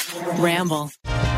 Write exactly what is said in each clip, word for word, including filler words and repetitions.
Ramble.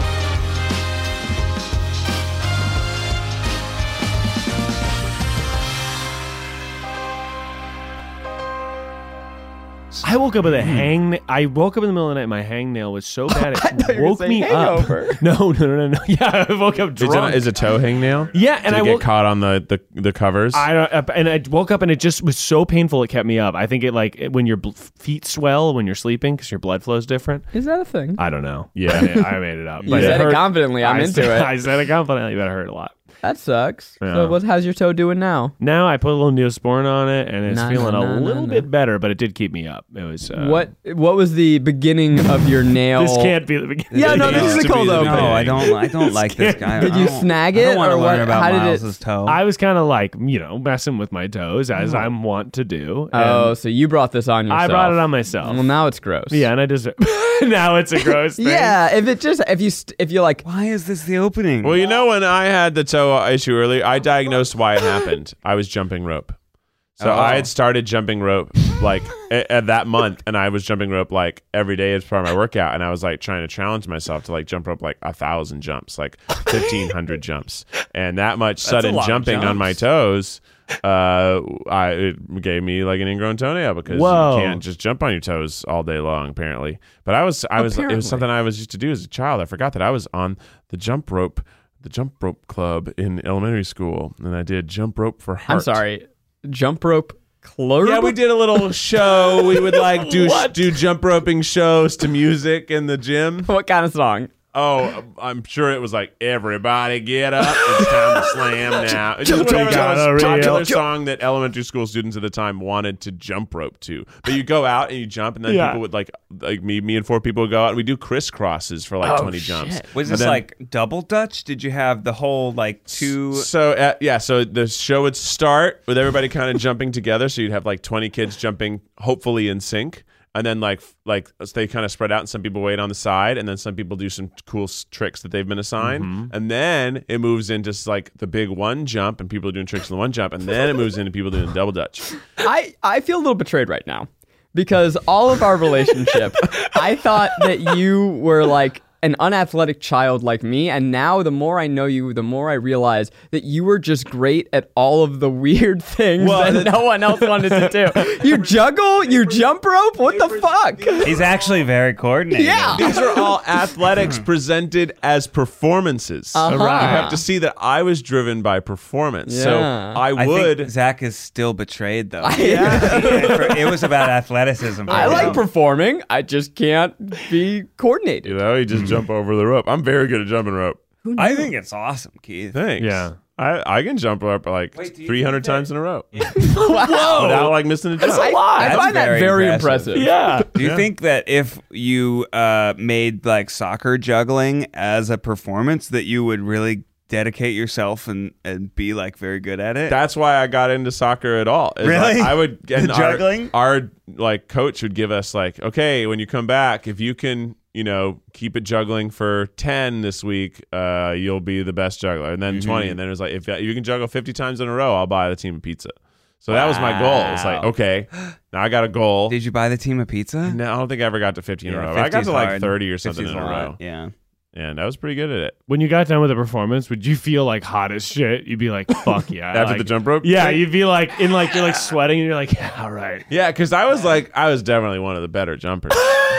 I woke up with a hang. I woke up in the middle of the night. My hangnail was so bad it woke me hangover. up. No, no, no, no, no. Yeah, I woke up drunk. Is, it, is a toe hangnail? Yeah, and Did I it get woke, caught on the, the, the covers. I don't, and I woke up and it just was so painful. It kept me up. I think it like when your bl- feet swell when you're sleeping because your blood flow is different. Is that a thing? I don't know. Yeah. I, I made it up. You But said it hurt. confidently. I'm I into said, it. I said it confidently, but it hurt a lot. That sucks. Yeah. So what, how's your toe doing now? Now I put a little Neosporin on it, and it's Nah, feeling nah, a nah, little nah, bit nah. better, but it did keep me up. It was uh, What What was the beginning of your nail? This can't be the beginning. Yeah, no, It this used is a to be cold the open. beginning. No, I don't. I don't like this guy. Did I you don't- snag I it, don't want or to learn what- about how did it- Miles's toe. I was kind of like, you know, messing with my toes as I'm wont to do. Oh, and so you brought this on yourself. I brought it on myself. Well, now it's gross. Yeah, and I just now it's a gross thing. Yeah, if it just if you st- if you're like, Why is this the opening? Well, you know, when I had the toe issue earlier, I diagnosed why it happened. I was jumping rope. So Oh. I had started jumping rope like a- at that month, and I was jumping rope like every day as part of my workout. And I was like trying to challenge myself to like jump rope like a thousand jumps, like fifteen hundred jumps, and that much sudden lot of jumping on jumps. my toes. Uh, I it gave me like an ingrown toenail because Whoa. you can't just jump on your toes all day long, apparently. But I was, I was, it Apparently. was something I was used to do as a child. I forgot that I was on the jump rope. The jump rope club in elementary school, and I did jump rope for heart. I'm sorry, jump rope club. Yeah, we did a little show. We would like do do jump roping shows to music in the gym. What kind of song? Oh, I'm sure it was like everybody get up, it's time to slam now. It's just whatever jump, the most jump, popular jump. song that elementary school students at the time wanted to jump rope to. But you go out and you jump, and then Yeah. people would like like me, me and four people would go out and we do crisscrosses for like Oh, twenty shit. jumps. was And this then- like double Dutch? Did you have the whole like two? So uh, yeah, so the show would start with everybody kind of jumping together. So you'd have like twenty kids jumping, hopefully in sync, and then like f- like they kind of spread out, and some people wait on the side, and then some people do some cool s- tricks that they've been assigned, Mm-hmm. and then it moves into s- like the big one jump, and people are doing tricks on the one jump, and then it moves into people doing double Dutch. I I feel a little betrayed right now because all of our relationship, I thought that you were like an unathletic child like me, and now the more I know you, the more I realize that you were just great at all of the weird things Well, that no one else wanted to do. You juggle, you jump rope, what the fuck? He's actually very coordinated. Yeah. These are all athletics presented as performances. Uh-huh. You have to see that I was driven by performance. So Yeah. I I would. think Zach is still betrayed though. Yeah. It was about athleticism. for I him. like performing, I just can't be coordinated. you know, you just jump over the rope. I'm very good at jumping rope. I think it's awesome, Keith. Thanks. Yeah. I, I can jump rope like Wait, do you three hundred think that- times in a row Wow. without like missing a jump. I, I That's find that very very impressive. impressive. Yeah. Do you Yeah. think that if you uh, made like soccer juggling as a performance, that you would really dedicate yourself and, and be like very good at it? That's why I got into soccer at all. is, Really? like, I would and The our- juggling? Our, like coach would give us like, okay, when you come back, if you can, you know, keep it juggling for ten this week, uh, you'll be the best juggler. And then Mm-hmm. twenty, and then it was like, if you can juggle fifty times in a row, I'll buy the team a pizza. So that was my goal. It's like, Wow. okay, now I got a goal. Did you buy the team a pizza? No, I don't think I ever got to fifty in a Yeah, row. I got fifty's to like hard. thirty or something fifty's in a a lot, row. Yeah. And I was pretty good at it. When you got done with the performance, would you feel like hot as shit? You'd be like, "Fuck yeah!" After like- the jump rope? Yeah, you'd be like in like you're like sweating, and you're like, "Yeah, all right." Yeah, because I was like, I was definitely one of the better jumpers.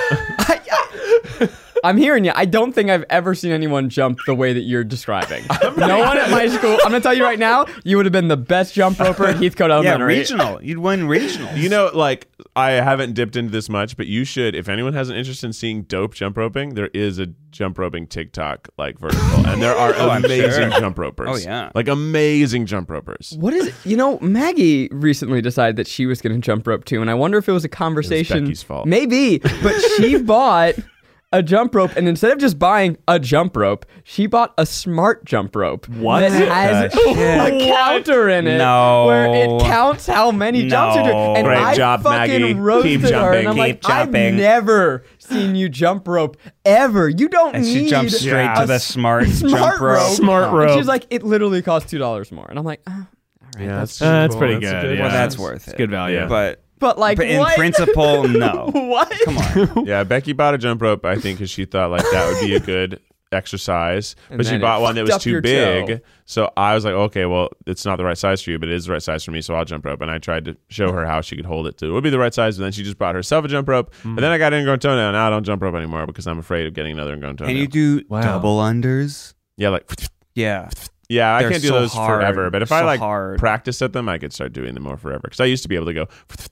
I'm hearing you. I don't think I've ever seen anyone jump the way that you're describing. No one at my school. I'm gonna tell you right now, you would have been the best jump roper at Heathcote Yeah, Elementary. regional. You'd win regional. You know, like, I haven't dipped into this much, but you should. If anyone has an interest in seeing dope jump roping, there is a jump roping TikTok, like, vertical. And there are Oh, I'm amazing sure. jump ropers. Oh, yeah. Like, amazing jump ropers. What is it? You know, Maggie recently decided that she was going to jump rope too, and I wonder if it was a conversation. Becky's fault. Maybe, but she bought a jump rope, and instead of just buying a jump rope, she bought a smart jump rope. What? That has Uh, shit. a counter in it No. where it counts how many jumps you're doing. No. And Great I job, fucking Maggie. roasted Keep her, and jumping. I'm like, Keep jumping. I've never seen you jump rope ever. You don't And need she jumps straight Yeah. to the smart, smart jump rope. rope. Smart And rope. she's like, it literally costs two dollars more, and I'm like, oh, all right, Yeah, that's Uh, that's cool. pretty That's a good. good yeah. Well, that's worth It's it. good value. Yeah. But But like, But in what? principle, no. What? Come on. Yeah, Becky bought a jump rope, I think, because she thought like that would be a good exercise. And But she then it bought one that fucked was up too your big. toe. So I was like, okay, well, it's not the right size for you, but it is the right size for me, so I'll jump rope. And I tried to show her how she could hold it to. It would be the right size, and then she just bought herself a jump rope. And then I got ingrown toenail. Now I don't jump rope anymore because I'm afraid of getting another ingrown toenail. Can you do Wow. double unders? yeah, like Yeah. yeah, I They're can't do so those hard. forever. But if I So like hard. practiced at them, I could start doing them more forever. Because I used to be able to go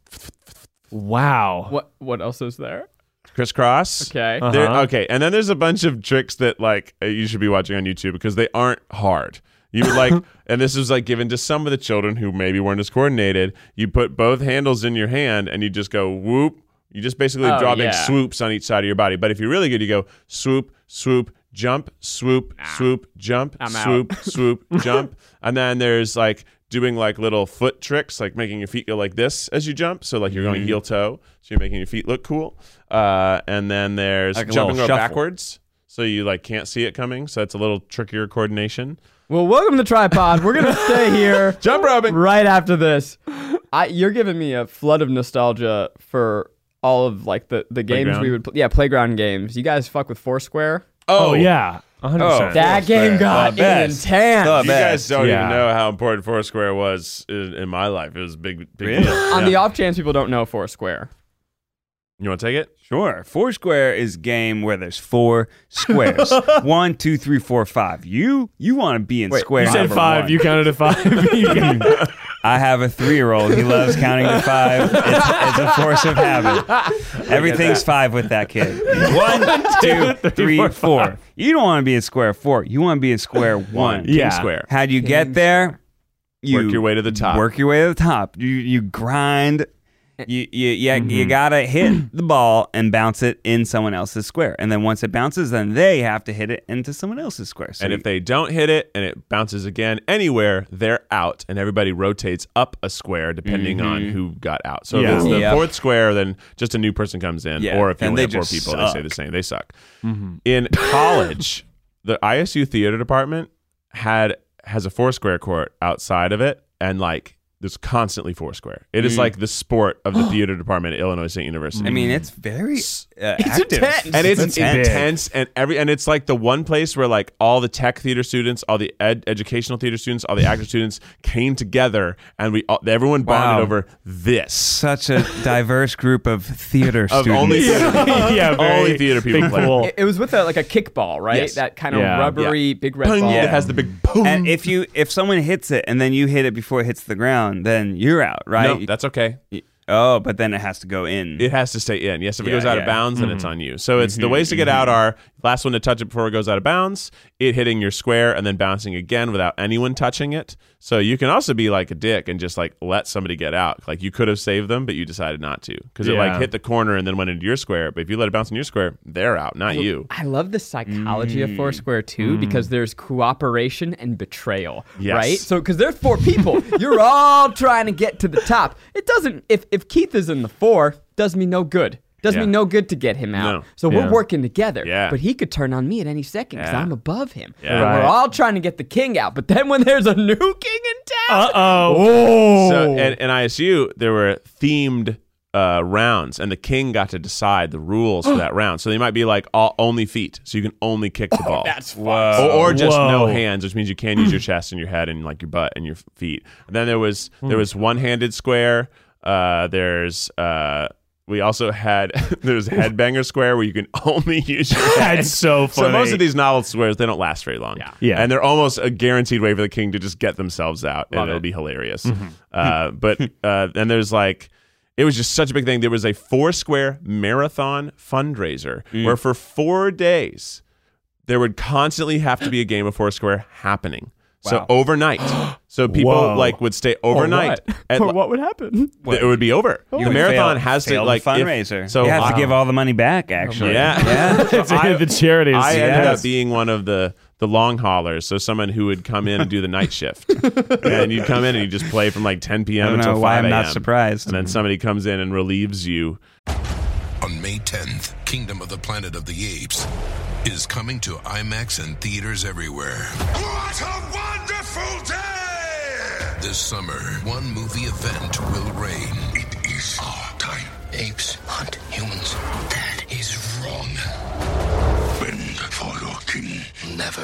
Wow. What? What else is there? crisscross. Okay. Uh-huh. There- okay, and then there's a bunch of tricks that like uh, you should be watching on YouTube because they aren't hard. You would like, and this was like given to some of the children who maybe weren't as coordinated. You put both handles in your hand and you just go whoop. You just basically Oh, draw big yeah. swoops on each side of your body. But if you're really good, you go swoop, swoop, jump, swoop, swoop, jump, I'm out. swoop, swoop, jump. And then there's like doing like little foot tricks, like making your feet go like this as you jump. So like you're going heel toe, so you're making your feet look cool. Uh, and then there's Like a jumping little rope shuffle. backwards, so you like can't see it coming. So that's a little trickier coordination. Well, welcome to Tripod. We're gonna stay here. Jump roping. Right after this, I, you're giving me a flood of nostalgia for all of like the, the games Playground? we would play. Yeah, playground games. You guys fuck with Foursquare? Oh, yeah. one hundred percent. That game got The best. intense. The You guys don't Yeah. even know how important Foursquare was in, in my life. It was a big, big Really? deal. On Yeah. the off chance people don't know Foursquare. You want to take it? Sure. Foursquare is a game where there's four squares. One, two, three, four, five. You you want to be in Wait, square You said number five. one. You counted to five. You got- I have a three-year-old. He loves counting to five. It's, it's a force of habit. Everything's five with that kid. One, two, three, four. You don't want to be in square four. You want to be in square one. Yeah. King Square. How do you get there? You Work your way to the top. Work your way to the top. You you grind. You you you, Mm-hmm. you gotta hit the ball and bounce it in someone else's square, and then once it bounces, then they have to hit it into someone else's square. So And you- if they don't hit it and it bounces again anywhere, they're out. And everybody rotates up a square depending on who got out. So Yeah. if it's the Yep. fourth square, then just a new person comes in. Yeah. Or if you And only they have four just people, they say suck. the same. They suck. In college, the I S U theater department had has a four square court outside of it, and like there's constantly four square. It is like the sport of the theater department at Illinois State University. I mean, it's very uh, It's active. intense. and it's That's intense and every and it's like the one place where like all the tech theater students, all the ed, educational theater students, all the active students came together, and we all, everyone bonded Wow. over this. Such a diverse group of theater Of students. only theater people. yeah, very Only theater people big play. pool. It, it was with a, like a kickball, right? Yes. That kind of Yeah. rubbery big red Boom, ball. It has the big boom. And if you if someone hits it and then you hit it before it hits the ground, then you're out, right? no, that's okay. Oh, but then it has to go in. It has to stay in. Yes, if it Yeah, goes out yeah. of bounds, then it's on you. So it's the ways to get out are last one to touch it before it goes out of bounds, it hitting your square and then bouncing again without anyone touching it. So you can also be like a dick and just like let somebody get out. Like you could have saved them, but you decided not to because it like Yeah. hit the corner and then went into your square. But if you let it bounce in your square, they're out, not you. I love the psychology Mm. of Foursquare too, because there's cooperation and betrayal, Yes. right? So because there's four people, you're all trying to get to the top. It doesn't. If if Keith is in the four, does me no good. Does Yeah. me no good to get him out. No. So Yeah. we're working together. Yeah. But he could turn on me at any second because Yeah. I'm above him. Yeah. And Right. we're all trying to get the king out. But then when there's a new king in town, Uh oh. oh, So and, and I S U, there were themed uh, rounds, and the king got to decide the rules for that round. So they might be like all, only feet, so you can only kick the ball. that's fun. Or, or just Whoa. no hands, which means you can use your chest and your head and like your butt and your feet. And then there was there was one-handed square. Uh, there's uh, we also had there's headbanger square where you can only use your head. That's so funny. So most of these novel squares they don't last very long. Yeah. Yeah. and they're almost a guaranteed way for the king to just get themselves out, Love and it'll it. be hilarious. Uh, but uh, then there's like. It was just such a big thing. There was a Foursquare marathon fundraiser where for four days there would constantly have to be a game of Foursquare happening. So Wow. overnight. So people Whoa. like would stay overnight. Or what? at- Or what would happen? it would be over. You the would marathon fail- has to failed like the if- fundraiser. so you have I- to give all the money back. Actually, Yeah. yeah. It's the charities. I ended Yes. up being one of the the long haulers, so someone who would come in and do the night shift, and you'd come in and you just play from like ten I p.m. don't until know why five I'm not a.m. surprised. And then somebody comes in and relieves you. On May tenth, Kingdom of the Planet of the Apes is coming to IMAX and theaters everywhere. What a wonderful day! This summer, one movie event will reign. It is our Apes hunt humans. That is wrong. Bend for your king. Never.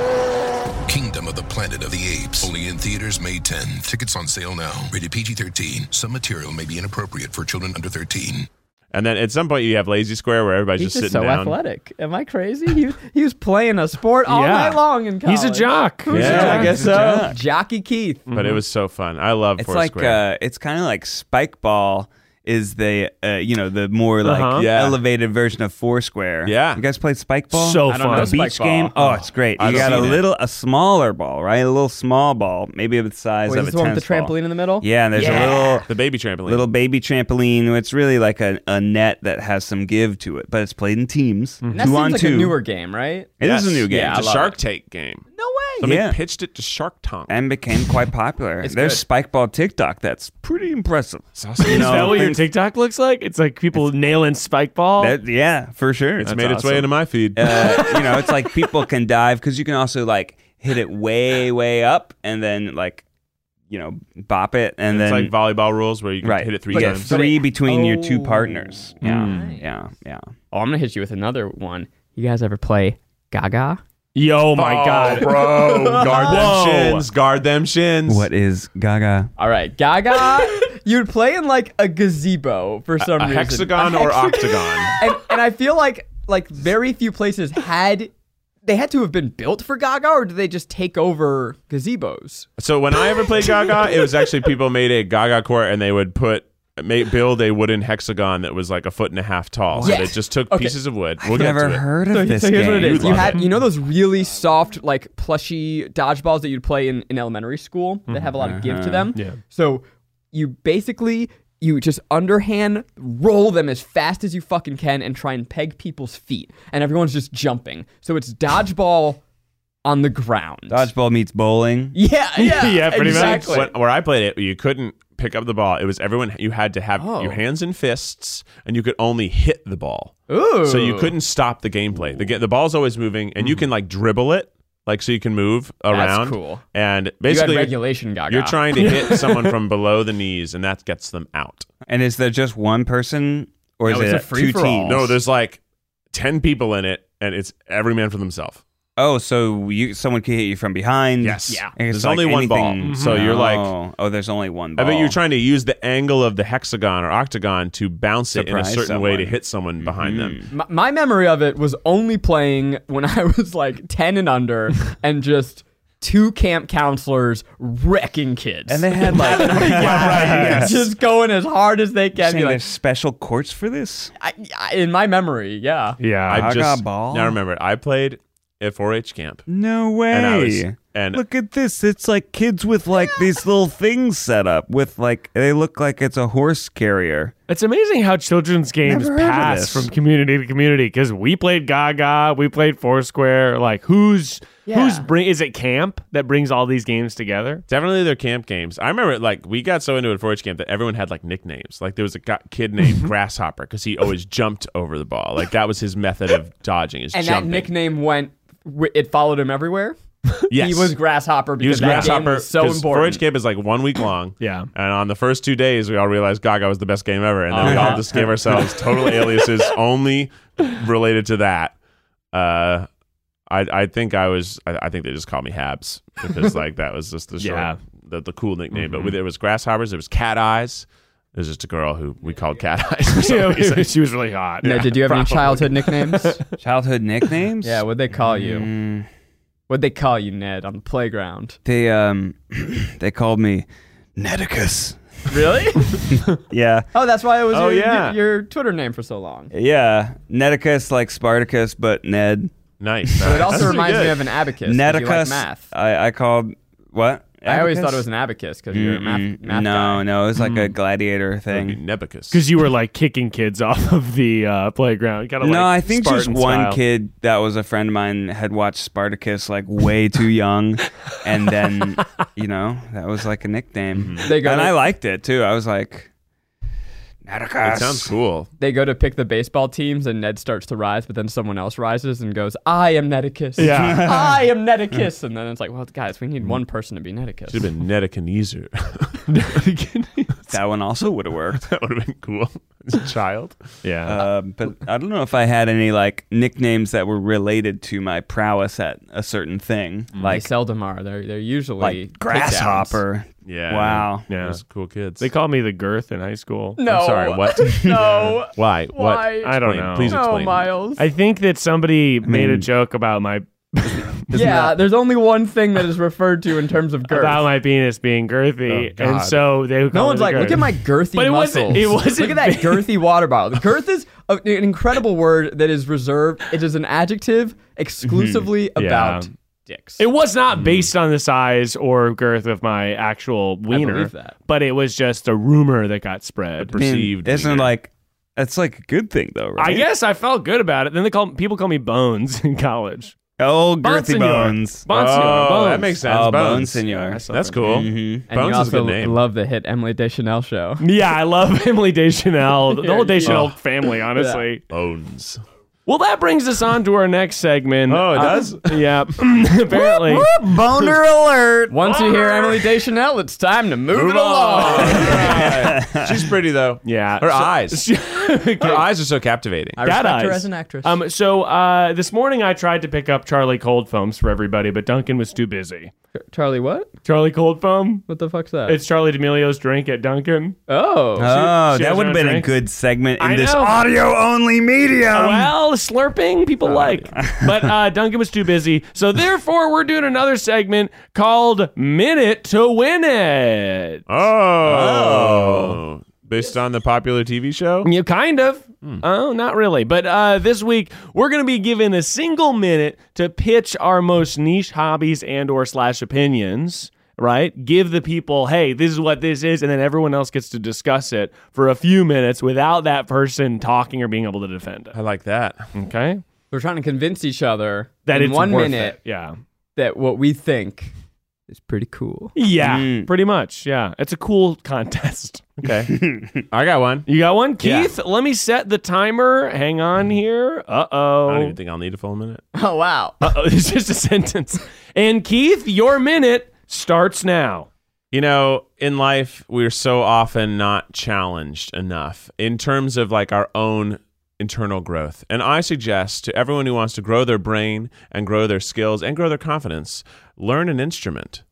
Kingdom of the Planet of the Apes. Only in theaters May tenth. Tickets on sale now. Rated P G thirteen. Some material may be inappropriate for children under thirteen. And then at some point you have Lazy Square where everybody's He's just just sitting so down. athletic. Am I crazy? He, he was playing a sport all Yeah. night long in college. He's a jock. Who's Yeah, a jock? I guess He's a so. jock. Jockey Keith. But it was so fun. I love It's Foursquare. like uh, it's kind of like Spike Ball is the uh, you know the more like Uh-huh. Yeah. elevated version of Foursquare. Yeah. You guys played Spike Ball? So I don't fun. know A beach Spike game? Ball. Oh, it's great. I've You got a seen it. little a smaller ball, right? A little small ball, maybe of the size Wait, of is a this the one with tennis the ball. trampoline in the middle? Yeah, and there's Yeah. a little the baby trampoline. little baby trampoline. It's really like a, a net that has some give to it, but it's played in teams, And that two seems on like two. a newer game, right? It is Yes. a new game. Yeah, It's I a love Shark it. Tank game. No way. Somebody Yeah. pitched it to Shark Tank. and became quite popular. It's There's good. Spike Ball TikTok that's pretty impressive. It's awesome. You Is know, that what your things- TikTok looks like? It's like people nailing spike ball. that- yeah, for sure. It's That's made its way awesome. into my feed. uh, you know, it's like people can dive because you can also like hit it way, way up and then like, you know, bop it and it's then like volleyball rules where you can right, hit it three you get times. three between your two Oh. partners. Yeah, Mm. yeah, yeah. Oh, I'm gonna hit you with another one. You guys ever play Gaga? Yo, my God. bro. Guard Whoa. them shins. Guard them shins. What is Gaga? All right, Gaga. You'd play in like a gazebo for some A reason. hexagon A or hexagon. octagon? and and I feel like like very few places had they had to have been built for Gaga, or did they just take over gazebos? So when I ever played Gaga, it was actually people made a Gaga court and they would put make, build a wooden hexagon that was like a foot and a half tall. So Yes. they just took Okay. pieces of wood. We'll I've get never to it. heard of So, this so here's game. what it is: You'd you love had it. you know those really soft like plushy dodgeballs that you'd play in, in elementary school that have a lot of give to them. Yeah. So you basically you just underhand roll them as fast as you fucking can and try and peg people's feet, and everyone's just jumping. So it's dodgeball on the ground. Dodgeball meets bowling. Yeah, yeah, Yeah, pretty much. exactly. When, where I played it, you couldn't pick up the ball. It was everyone. You had to have Oh. your hands in fists, and you could only hit the ball. Ooh. So you couldn't stop the gameplay. The ga- the ball's always moving, and you can like dribble it, like so you can move around. cool. And You had basically, you're- regulation, Gaga. you're trying to hit someone from below the knees, and that gets them out. And is there just one person or is No, it's it a two free-for-all. teams? No, there's like ten people in it, and it's every man for themselves. Oh, so you someone can hit you from behind? Yes. Yeah. And it's There's like only one ball, anything- so you're like. Oh, oh, there's only one I ball. bet you're trying to use the angle of the hexagon or octagon to bounce it in a Surprise certain way to someone. hit someone behind them. My, my memory of it was only playing when I was like ten and under, and just two camp counselors wrecking kids. And they had like just going as hard as they can. saying Be like, there's special courts for this. I, I, in my memory, yeah. Yeah. I Gaga just ball? now remember I played at four H camp, No way. and I was and Look at this. It's like kids with like these little things set up with like they look like it's a horse carrier. It's amazing how children's games Never heard of pass this. from community to community because we played Gaga, we played Foursquare. Like, who's Yeah. who's bring? Is it camp that brings all these games together? definitely their camp games. I remember like we got so into it at four H camp that everyone had like nicknames. Like there was a gu- kid named Grasshopper because he always jumped over the ball. Like that was his method of dodging. Is And jumping. that nickname went, w- it followed him everywhere. Yes. He was Grasshopper He was because that game Grasshopper. was so 'cause four H important. camp is like one week long. Yeah. And on the first two days, we all realized Gaga was the best game ever, and then we all just gave ourselves total aliases only related to that. Uh, I I think I was I, I think they just called me Habs because like that was just the short, Yeah. the, the cool nickname. But with, there was Grasshoppers, there was Cat Eyes. There's just a girl who we called Cat Eyes for some reason. she was really hot. Now, did you have any childhood nicknames? Childhood nicknames? Yeah, what'd they call you? Mm, What'd they call you, Ned, on the playground? they um they called me Nedicus. Really? Yeah. Oh, that's why it was Oh, your, yeah. your, your Twitter name for so long. Yeah. Nedicus like Spartacus, but Ned. Nice. But it also That's pretty reminds good. me of an abacus. 'cause Nedicus. You like math. I, I called what? I always Abacus? thought it was an abacus because you're a math, Mm-mm. math no, guy. no, it was like a gladiator That'd be thing. Nebicus. Because you were like kicking kids off of the uh, playground. Kind of No, like I think Spartan just one style. kid that was a friend of mine had watched Spartacus like way too young, and then you know that was like a nickname, They go and to- I liked it too. I was like, Nedicus. It sounds cool. They go to pick the baseball teams, and Ned starts to rise, but then someone else rises and goes, I am Nedicus. Yeah. I am Nedicus. And then it's like, well, guys, we need one person to be Nedicus. Should have been Nebuchadnezzar. That one also would have worked. That would have been cool. As a child. Yeah. Uh, but I don't know if I had any like nicknames that were related to my prowess at a certain thing, They like seldom are. They're they're usually like takedowns. grasshopper. Yeah. Wow. Yeah. Those cool kids. They called me the Girth in high school. No. I'm sorry, what? No. Why? What? Why? I don't Explain. know. Please No, explain. Miles. I think that somebody made a mean- joke about my yeah, there's only one thing that is referred to in terms of girth. about my penis being girthy, Oh, God. and so they would No call one's me the like, Girth. look at my girthy But it muscles. wasn't- it wasn't Look at that big. girthy water bottle. The girth is a, an incredible word that is reserved. It is an adjective exclusively Yeah. about dicks. It was not based on the size or girth of my actual wiener, believe that. but it was just a rumor that got spread. I mean, Perceived isn't wiener. like that's like a good thing though, right? I guess I felt good about it. Then they call people call me Bones in college. Oh, girthy Bonsignor. bones. Bonsignor, Oh, Bones. that makes sense. Oh, Bones. Bonsignor. That's cool. Mhm. and Bones you is a also good name. love the hit Emily Deschanel show. Yeah, I love Emily Deschanel, the whole Yeah, Deschanel yeah. family, honestly. Bones. Well, that brings us on to our next segment. Oh, it Uh, does? Yeah, apparently. Boner alert. Once you hear Emily Deschanel, it's time to move, it along. Right. She's pretty though. Yeah. Her So- eyes. Her eyes are so captivating. I Cat respect her eyes. as an actress. Um, so uh, this morning I tried to pick up Charlie Cold Foams for everybody, but Duncan was too busy. Charlie, what? Charlie Cold Foam? What the fuck's that? It's Charlie D'Amelio's drink at Duncan. oh. Oh, she that has would her have been drink. a good segment in I this know. audio-only medium. Well, slurping people like. But uh, Duncan was too busy. So therefore, we're doing another segment called Minute to Win It. Oh. Based on the popular T V show? You kind of. Oh, not really. But uh, this week, we're going to be given a single minute to pitch our most niche hobbies and or slash opinions, right? Give the people, hey, this is what this is, and then everyone else gets to discuss it for a few minutes without that person talking or being able to defend it. I like that. Okay? We're trying to convince each other That in it's one worth minute it. Yeah. that what we think is pretty cool. Yeah, Mm. pretty much. Yeah. It's a cool contest. Okay. I got one. You got one? Yeah. Keith, let me set the timer. Hang on here. I don't Uh-oh. even think I'll need a full minute. Oh, wow. Uh-oh. It's just a sentence. And Keith, your minute starts now. You know, in life, we're so often not challenged enough in terms of like our own internal growth. And I suggest to everyone who wants to grow their brain and grow their skills and grow their confidence, learn an instrument.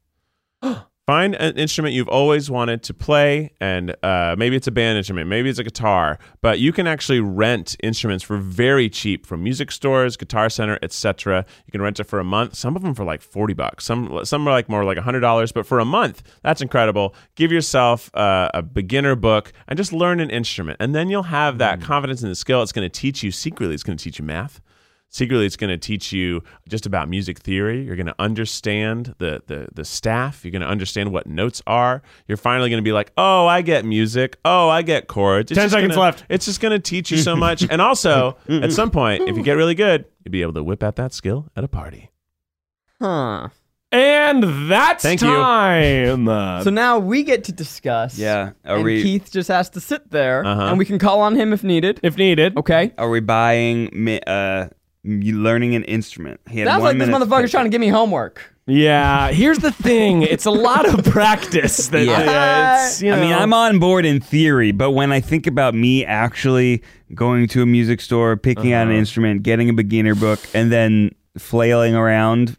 Find an instrument you've always wanted to play, and uh, maybe it's a band instrument, maybe it's a guitar, but you can actually rent instruments for very cheap from music stores, Guitar Center, et cetera. You can rent it for a month. Some of them for like forty bucks. Some some are like more like one hundred dollars, but for a month, that's incredible. Give yourself uh, a beginner book and just learn an instrument, and then you'll have that confidence in the skill. It's going to teach you secretly. It's going to teach you math. Secretly, it's going to teach you just about music theory. You're going to understand the, the the staff. You're going to understand what notes are. You're finally going to be like, oh, I get music. Oh, I get chords. It's Ten just seconds gonna- left. It's just going to teach you so much. And also, at some point, if you get really good, you'll be able to whip out that skill at a party. Huh. And that's Thank you. time. So now we get to discuss. Yeah. Are and we Keith just has to sit there, Uh-huh. and we can call on him if needed. if needed. Okay. are we buying mi- uh you learning an instrument? He had Sounds one like this minute to motherfucker's pick trying to it. give me homework. Yeah. Here's the thing. It's a lot of practice. That, Yeah. uh, it's, you I mean, know- I'm on board in theory, but when I think about me actually going to a music store, picking out an Uh-huh. instrument, getting a beginner book, and then flailing around,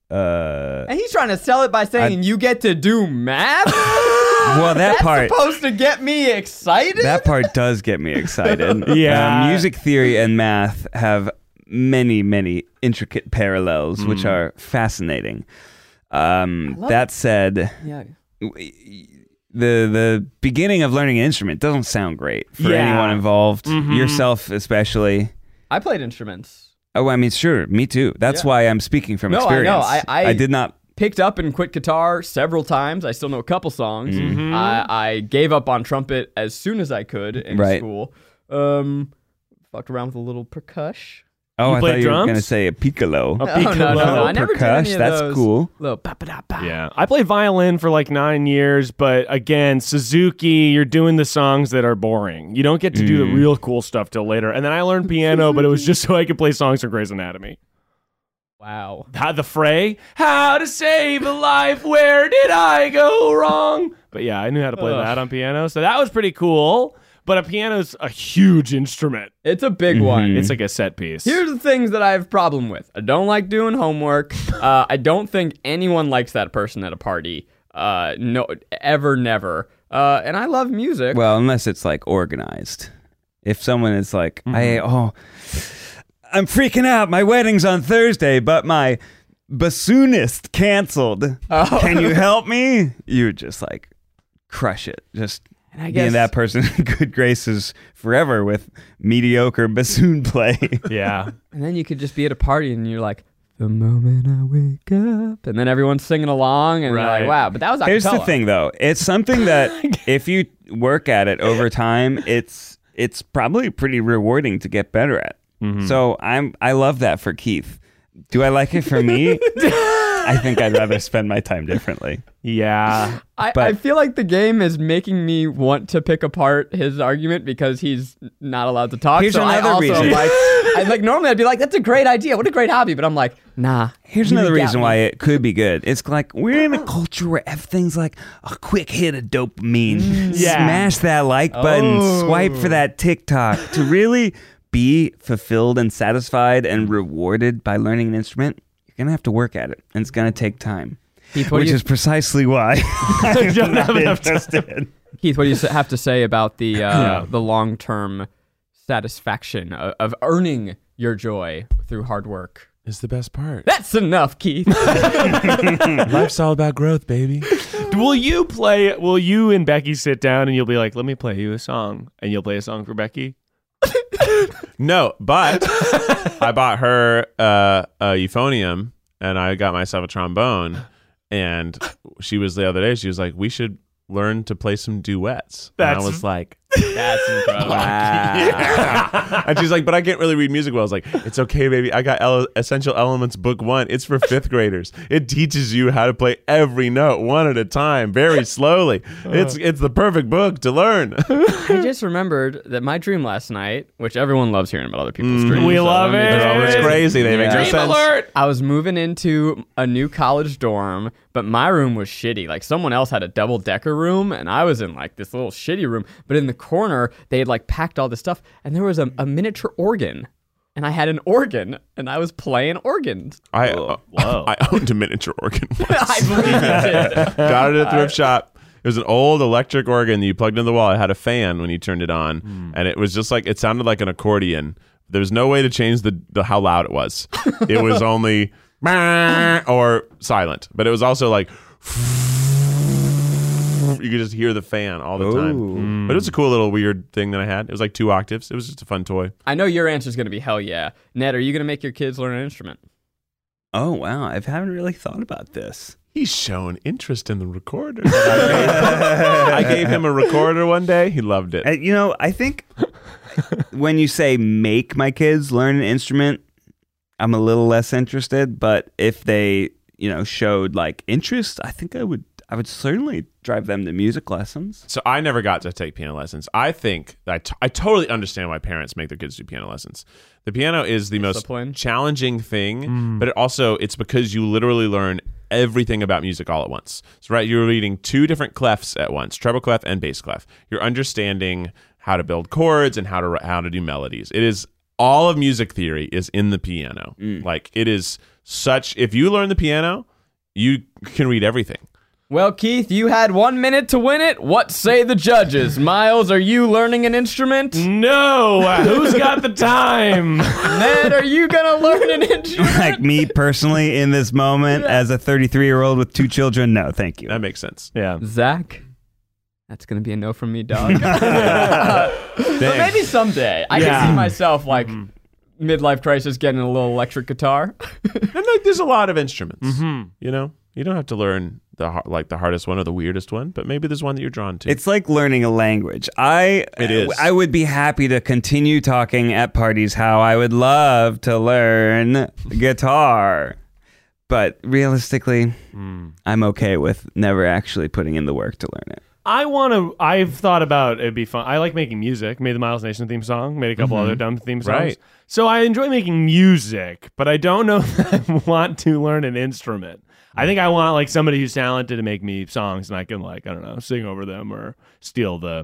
uh, And he's trying to sell it by saying you get to do math. well, that That's part. supposed to get me excited. That part does get me excited. Yeah. Uh, music theory and math have many, many intricate parallels, which are fascinating. Um, love that said, yeah. the the beginning of learning an instrument doesn't sound great for Yeah. anyone involved, Mhm. yourself especially. I played instruments. Oh, I mean, sure, me too. That's Yeah. why I'm speaking from No, I know. experience. I- I- did not. Picked up and quit guitar several times. I still know a couple songs. Mm-hmm. I, I gave up on trumpet as soon as I could in Right. school. Um, fucked around with a little percush. Oh, You I play thought you were drums? going to say a piccolo. A No, no, no, piccolo. no. I never did Percuss, any of that's those. cool. Little ba-ba-da-ba. Yeah. I played violin for like nine years, but again, Suzuki, you're doing the songs that are boring. You don't get to do the Mm. real cool stuff till later. And then I learned piano, but it was just so I could play songs from Grey's Anatomy. Wow. How the fray? How to save a life? Where did I go wrong? But yeah, I knew how to play Ugh. that on piano, so that was pretty cool. but a piano's a huge instrument. It's a big one. It's like a set piece. Here's the things that I have problem with. I don't like doing homework. Uh, I don't think anyone likes that person at a party. Uh, no, ever, never. Uh, and I love music. Well, unless it's like organized. If someone is like, I oh, I'm freaking out. My wedding's on Thursday, but my bassoonist canceled. Oh. Can you help me? You would just like crush it. Just And I being guess- that person in good graces forever with mediocre bassoon play. Yeah. And then you could just be at a party and you're like, the moment I wake up. And then everyone's singing along and you're Right. like, wow. But that was acapella. Here's the thing, though. It's something that if you work at it over time, it's it's probably pretty rewarding to get better at. So I'm I love that for Keith. Do I like it for me? I think I'd rather spend my time differently. Yeah. I, But- I feel like the game is making me want to pick apart his argument because he's not allowed to talk. Here's so I another also am reason. like, I like normally I'd be like, that's a great idea. What a great hobby. But I'm like, nah. Here's you another got reason me. why it could be good. It's like we're in a culture where everything's like a quick hit of dopamine. Yeah. Smash that like button, Oh. swipe for that TikTok. To really be fulfilled and satisfied and rewarded by learning an instrument, you're going to have to work at it. And it's going to take time. Keith, what do Which you- is precisely why I don't I'm have not enough time. interested. Keith, what do you s- have to say about the uh, Yeah. the long term satisfaction of, of earning your joy through hard work? Is the best part. That's enough, Keith. Life's all about growth, baby. Will you play, will you and Becky sit down and you'll be like, let me play you a song? And you'll play a song for Becky? No, but I bought her uh, a euphonium and I got myself a trombone. And she was the other day, she was like, we should learn to play some duets. That's- and I was like, That's incredible. yeah. And she's like, but I can't really read music well. I was like, it's okay, baby. I got Ele- Essential Elements Book One. It's for fifth graders. It teaches you how to play every note one at a time, very slowly. It's it's the perfect book to learn. I just remembered that my dream last night, which everyone loves hearing about other people's dreams. We so love let me it. just- They're always crazy. They make no Yeah. Dream sense. alert! I was moving into a new college dorm, but my room was shitty. Like someone else had a double decker room, and I was in like this little shitty room. But in the corner, they had like packed all this stuff, and there was a, a miniature organ, and I had an organ, and I was playing organs. I uh, Whoa. I owned a miniature organ once. I believe you did. Got it at the thrift shop. It was an old electric organ that you plugged in the wall. It had a fan when you turned it on, and it was just like it sounded like an accordion. There was no way to change the, the how loud it was. It was only or silent, but it was also like you could just hear the fan all the time. But it was a cool little weird thing that I had. It was like two octaves. It was just a fun toy. I know your answer is going to be hell yeah. Ned, are you going to make your kids learn an instrument? Oh, wow. I haven't really thought about this. He's shown interest in the recorder. I gave, I gave him a recorder one day. He loved it. Uh, you know, I think when you say make my kids learn an instrument, I'm a little less interested. But if they, you know, showed like interest, I think I would. I would certainly drive them to music lessons. So I never got to take piano lessons. I think I, t- I totally understand why parents make their kids do piano lessons. The piano is the Discipline. most challenging thing, but it also it's because you literally learn everything about music all at once. So right, you're reading two different clefs at once, treble clef and bass clef. You're understanding how to build chords and how to how to do melodies. It is all of music theory is in the piano. Like it is such. If you learn the piano, you can read everything. Well, Keith, you had one minute to win it. What say the judges? Miles, are you learning an instrument? No! Who's got the time? Ned, are you going to learn an instrument? Like me personally in this moment as a thirty-three year old with two children, no, thank you. That makes sense. Yeah. Zach, that's going to be a no from me, dog. But maybe someday. I Yeah. can see myself like midlife crisis getting a little electric guitar. And like, there's a lot of instruments. Mm-hmm. You know, you don't have to learn the har- like the hardest one or the weirdest one, but maybe there's one that you're drawn to. It's like learning a language. I It is. I would be happy to continue talking at parties how I would love to learn guitar. But realistically, I'm okay with never actually putting in the work to learn it. I want to. I've thought about it'd be fun. I like making music. Made the Miles Nation theme song. Made a couple other dumb theme songs. Right. So I enjoy making music, but I don't know if I want to learn an instrument. I think I want like somebody who's talented to make me songs, and I can like I don't know sing over them or steal the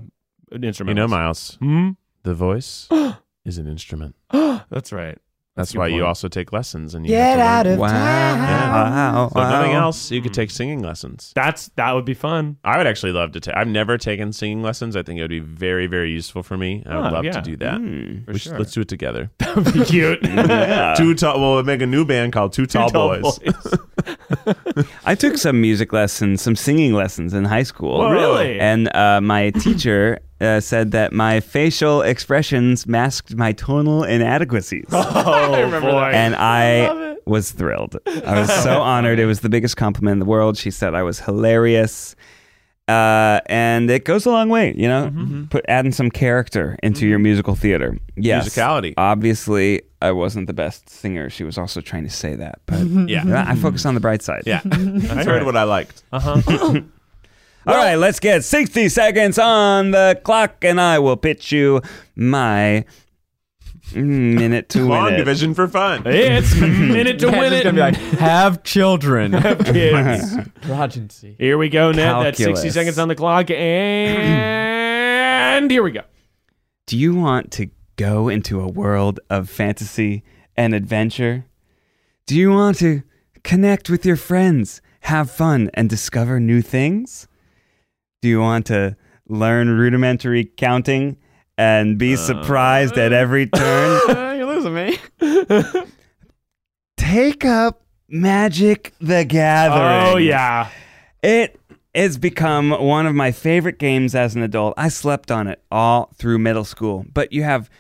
instrumentals. You know, Miles, Hmm? the voice is an instrument. That's right. That's, a good why you point. also take lessons and you Get have to out learn. of town. Wow. So if nothing wow. else, you could take singing lessons. That's that would be fun. I would actually love to take. I've never taken singing lessons. I think it would be very, very useful for me. I would Oh, love yeah. to do that. Mm. For We sure. should- Let's do it together. That would be cute. Yeah. Two tall. We'll make a new band called Two Tall, Tall Boys. I took some music lessons, some singing lessons in high school. Whoa. Really? And uh, my teacher uh, said that my facial expressions masked my tonal inadequacies. Oh boy. And I, love it. was thrilled. I was so honored. It was the biggest compliment in the world. She said I was hilarious. Uh, and it goes a long way, you know, put adding some character into your musical theater. Yes, Musicality. Obviously, I wasn't the best singer. She was also trying to say that, but Yeah. I focus on the bright side. Yeah. I heard what I liked. Uh-huh. All right, let's get sixty seconds on the clock, and I will pitch you my minute to Long win it. division for fun. It's minute to Ned's win just it. gonna be like, have children. Kids. Progeny. Here we go, Ned. That's sixty Calculus. seconds on the clock, and here we go. Do you want to go into a world of fantasy and adventure? Do you want to connect with your friends, have fun, and discover new things? Do you want to learn rudimentary counting and be surprised at every turn? You're losing me. Take up Magic the Gathering. Oh yeah. It has become one of my favorite games as an adult. I slept on it all through middle school, but you have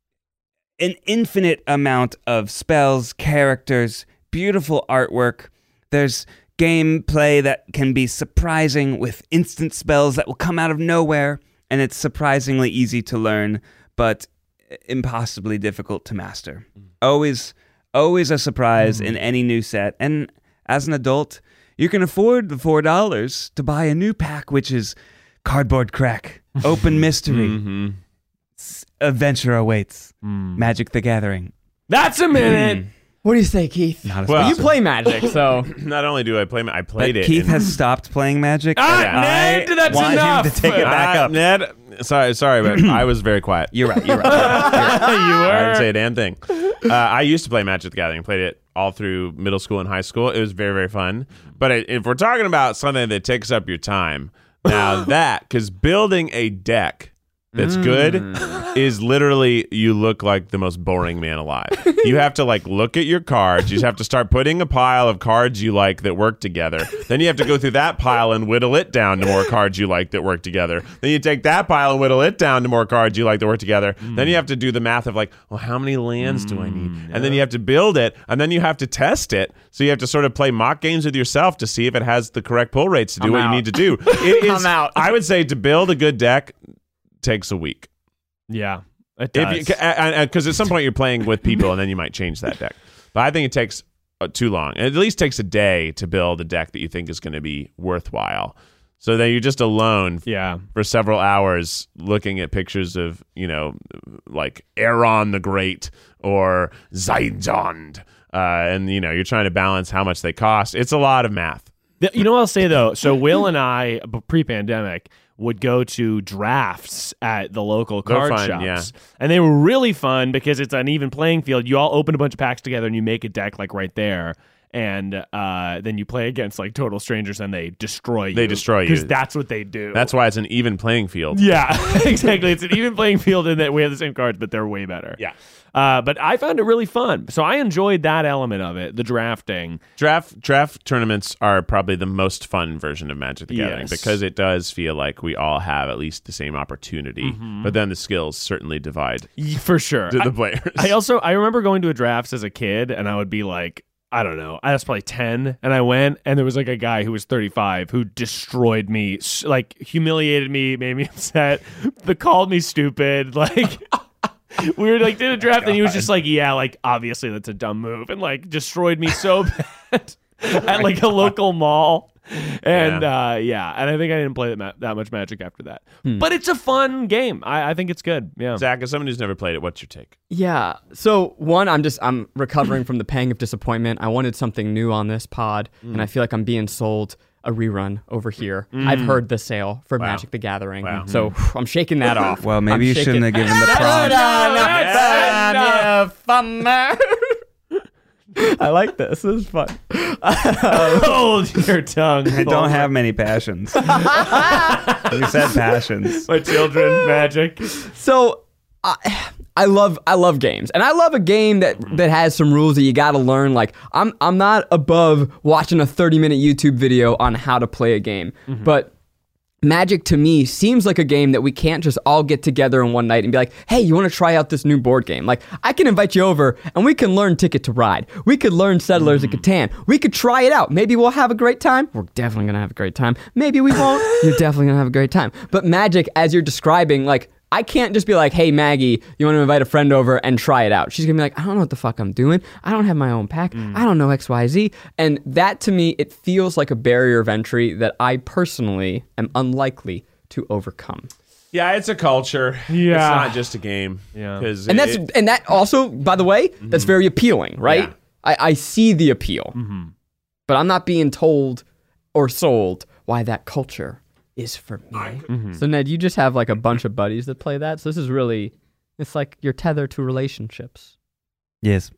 an infinite amount of spells, characters, beautiful artwork. There's gameplay that can be surprising with instant spells that will come out of nowhere, and it's surprisingly easy to learn, but impossibly difficult to master. Always, always a surprise in any new set. And as an adult, you can afford the four dollars to buy a new pack, which is Cardboard Crack, Open Mystery, Mm-hmm. S- Adventure Awaits, Magic the Gathering. That's a minute. What do you say, Keith? Not as Well, You play Magic, so Not only do I play, ma- I played But it. Keith in- has stopped playing Magic. Ah, and Ned, I that's want enough. him to take it back Ah, up. Ned. Sorry, sorry, but I was very quiet. You're right. You're right. you I didn't were. say a damn thing. Uh, I used to play Magic the Gathering. Played it all through middle school and high school. It was very, very fun. But it, if we're talking about something that takes up your time, now that, because building a deck that's good is literally, you look like the most boring man alive. You have to like look at your cards. You just have to start putting a pile of cards you like that work together. Then you have to go through that pile and whittle it down to more cards you like that work together. Then you take that pile and whittle it down to more cards you like that work together. Then you have to do the math of like, well, how many lands do I need? And then you have to build it, and then you have to test it. So you have to sort of play mock games with yourself to see if it has the correct pull rates to do I'm what out. you need to do. It is, I'm out. I would say to build a good deck takes a week. Yeah, it does. Because at some point you're playing with people, and then you might change that deck. But I think it takes uh, too long. It at least takes a day to build a deck that you think is going to be worthwhile. So then you're just alone yeah. for several hours looking at pictures of, you know, like Aaron the Great or Zaidjond. Uh, and, you know, you're trying to balance how much they cost. It's a lot of math. The- You know what I'll say though? So Will and I, b- pre-pandemic, would go to drafts at the local They're card fun, shops. yeah. And they were really fun because it's an even playing field. You all open a bunch of packs together and you make a deck like right there. And uh, then you play against like total strangers and they destroy you. They destroy you. Because that's what they do. That's why it's an even playing field. Yeah, exactly. It's an even playing field in that we have the same cards, but they're way better. Yeah. Uh, but I found it really fun. So I enjoyed that element of it, the drafting. Draft draft tournaments are probably the most fun version of Magic the Gathering Yes. because it does feel like we all have at least the same opportunity, but then the skills certainly divide Y- For sure. the, I- the players. I also I remember going to a drafts as a kid, and I would be like, I don't know, I was probably ten, and I went, and there was like a guy who was thirty-five who destroyed me, s- like humiliated me, made me upset, the called me stupid, like. We were like did a draft, and he was just like, "Yeah, like obviously that's a dumb move," and like destroyed me so bad at like a local mall. And yeah. uh yeah, and I think I didn't play that, ma- that much Magic after that. But it's a fun game. I, I think it's good. Yeah. Zach, as someone who's never played it, what's your take? yeah. So one, I'm just I'm recovering from the pang of disappointment. I wanted something new on this pod, and I feel like I'm being sold a rerun over here. I've heard the sale for Wow. Magic the Gathering. Wow. So I'm shaking that off. Well, maybe I'm you shaking- shouldn't have given the prompt. I like this. This is fun. Hold your tongue. I don't have many passions. You said passions. My children, Magic. So I, I love I love games, and I love a game that that has some rules that you got to learn. Like I'm I'm not above watching a thirty minute YouTube video on how to play a game, Mm-hmm. but Magic to me seems like a game that we can't just all get together in one night and be like, hey, you want to try out this new board game? Like, I can invite you over and we can learn Ticket to Ride. We could learn Settlers of Catan. We could try it out. Maybe we'll have a great time. We're definitely going to have a great time. Maybe we won't. You're definitely going to have a great time. But Magic, as you're describing, like, I can't just be like, hey, Maggie, you want to invite a friend over and try it out. She's going to be like, I don't know what the fuck I'm doing. I don't have my own pack. I don't know X Y Z. And that, to me, it feels like a barrier of entry that I personally am unlikely to overcome. Yeah, it's a culture. Yeah. It's not just a game. Yeah. 'Cause And that's it- and that also, by the way, that's very appealing, right? Yeah. I, I see the appeal. But I'm not being told or sold why that culture is for me. So Ned, you just have like a bunch of buddies that play that. So this is really, it's like you're tethered to relationships. Yes.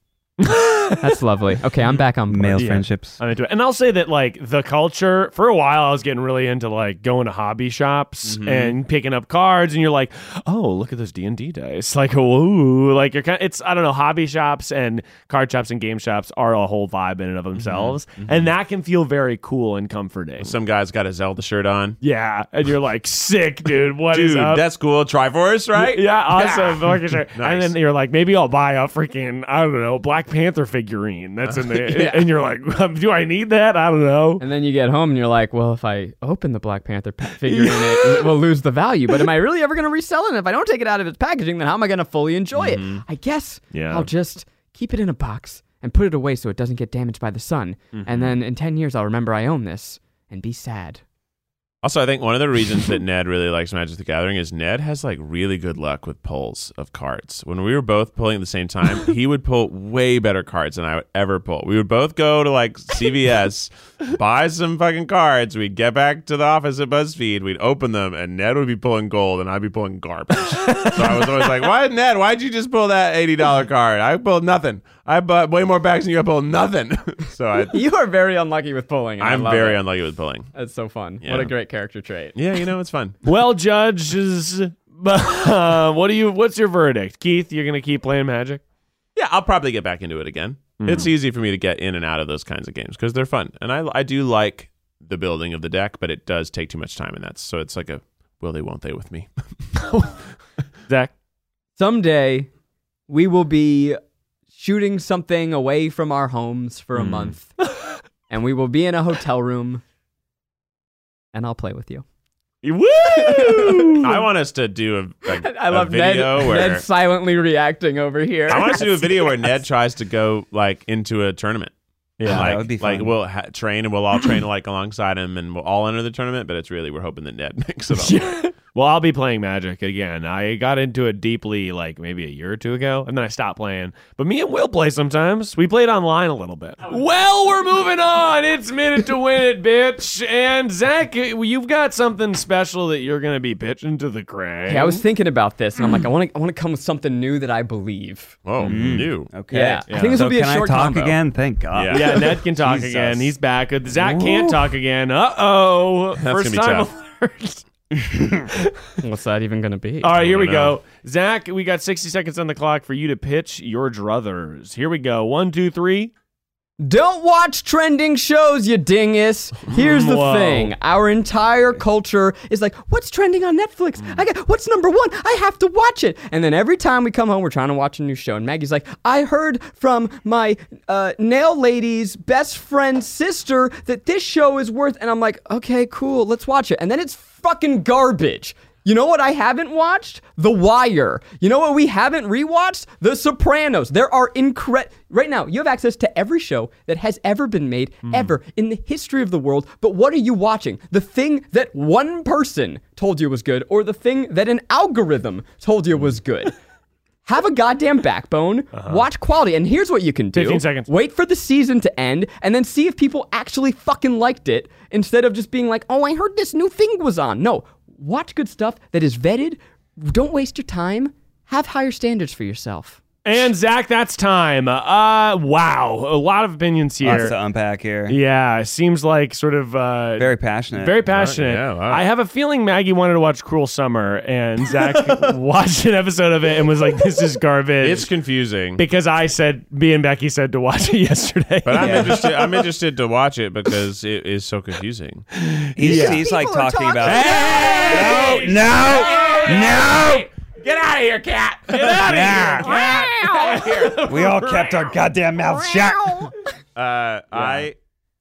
That's lovely. Okay, I'm back on board. Male Yeah. friendships. I'm into it. And I'll say that, like, the culture, for a while, I was getting really into, like, going to hobby shops and picking up cards, and you're like, oh, look at this D and D dice. Like, whoa. Like, you're kind of, it's, I don't know, hobby shops and card shops and game shops are a whole vibe in and of themselves. And that can feel very cool and comforting. some guy's got a Zelda shirt on. Yeah. And you're like, sick, dude. What is Dude, up? that's cool. Triforce, right? Yeah, awesome. Fucking sure. Nice. And then you're like, maybe I'll buy a freaking, I don't know, Black Panther figurine that's in there. Yeah. And you're like, do I need that? I don't know. And then you get home and you're like, well, if I open the Black Panther pa- figure in it, it will lose the value. But am I really ever going to resell it? And if I don't take it out of its packaging, then how am I going to fully enjoy it? I guess Yeah. I'll just keep it in a box and put it away so it doesn't get damaged by the sun. And then in ten years, I'll remember I own this and be sad. Also, I think one of the reasons that Ned really likes Magic the Gathering is Ned has like really good luck with pulls of cards. When we were both pulling at the same time, he would pull way better cards than I would ever pull. We would both go to like C V S, buy some fucking cards. We'd get back to the office at BuzzFeed. We'd open them, and Ned would be pulling gold, and I'd be pulling garbage. So I was always like, "Why, Ned? Why'd you just pull that eighty dollar card? I pulled nothing. I bought way more packs than you. I pulled nothing." So I, You are very unlucky with pulling. and I I'm love very it. unlucky with pulling. That's so fun. Yeah. What a great character trait. Yeah, you know, it's fun. Well, judges, uh, what do you? What's your verdict, Keith? You're gonna keep playing Magic? Yeah, I'll probably get back into it again. It's easy for me to get in and out of those kinds of games because they're fun, and I I do like the building of the deck, but it does take too much time, and that's so it's like a will they won't they with me. Zach? Someday, we will be shooting something away from our homes for a month, and we will be in a hotel room, and I'll play with you. Woo! I want us to do a, a, I love a video Ned, where Ned silently reacting over here. I want us to do a video where Ned tries to go like into a tournament. Yeah, like, that would be like fun. we'll ha- train and we'll all train like alongside him and we'll all enter the tournament. But it's really we're hoping that Ned makes it all. Well, I'll be playing Magic again. I got into it deeply like maybe a year or two ago, and then I stopped playing. But me and Will play sometimes. We played online a little bit. Well, we're moving on. It's Minute to Win It, bitch. And Zach, you've got something special that you're going to be pitching to the crowd. Hey, I was thinking about this, and I'm like, I want to, I want to come with something new that I believe. Oh, new. Okay. Yeah, I think this so will be a can short I talk combo. again? Thank God. Yeah. Yeah, Ned can talk Jesus. again. He's back. Zach can't talk again. Uh-oh. That's First gonna be time tough. alert. What's that even going to be? All right, here we I know. go. Zach, we got sixty seconds on the clock for you to pitch your druthers. Here we go. One, two, three. Don't watch trending shows, you dingus. Here's the Whoa. thing. Our entire culture is like, what's trending on Netflix? I got what's number one? I have to watch it. And then every time we come home, we're trying to watch a new show. And Maggie's like, I heard from my uh, nail lady's best friend's sister that this show is worth. And I'm like, okay, cool, let's watch it. And then it's fucking garbage. You know what I haven't watched? The Wire. You know what we haven't rewatched? The Sopranos. There are incredible... Right now, you have access to every show that has ever been made, ever, in the history of the world. But what are you watching? The thing that one person told you was good, or the thing that an algorithm told you was good? have a goddamn backbone, uh-huh. watch quality, and here's what you can do. fifteen seconds. Wait for the season to end, and then see if people actually fucking liked it, instead of just being like, oh, I heard this new thing was on. No, watch good stuff that is vetted. Don't waste your time. Have higher standards for yourself. And Zach, that's time. Uh, wow, a lot of opinions here. Lots to unpack here. Yeah, seems like sort of uh, very passionate. Very passionate. Yeah, wow. I have a feeling Maggie wanted to watch Cruel Summer, and Zach watched an episode of it and was like, "This is garbage." It's confusing because I said, me and Becky said to watch it yesterday. But I'm interested. I'm interested to watch it because it is so confusing. He's, Yeah. he's like talking, talking about. Hey! No, no, no. Get out of here, cat! Get out of here, cat! Get out of here. We all kept our goddamn mouths shut. Uh, I,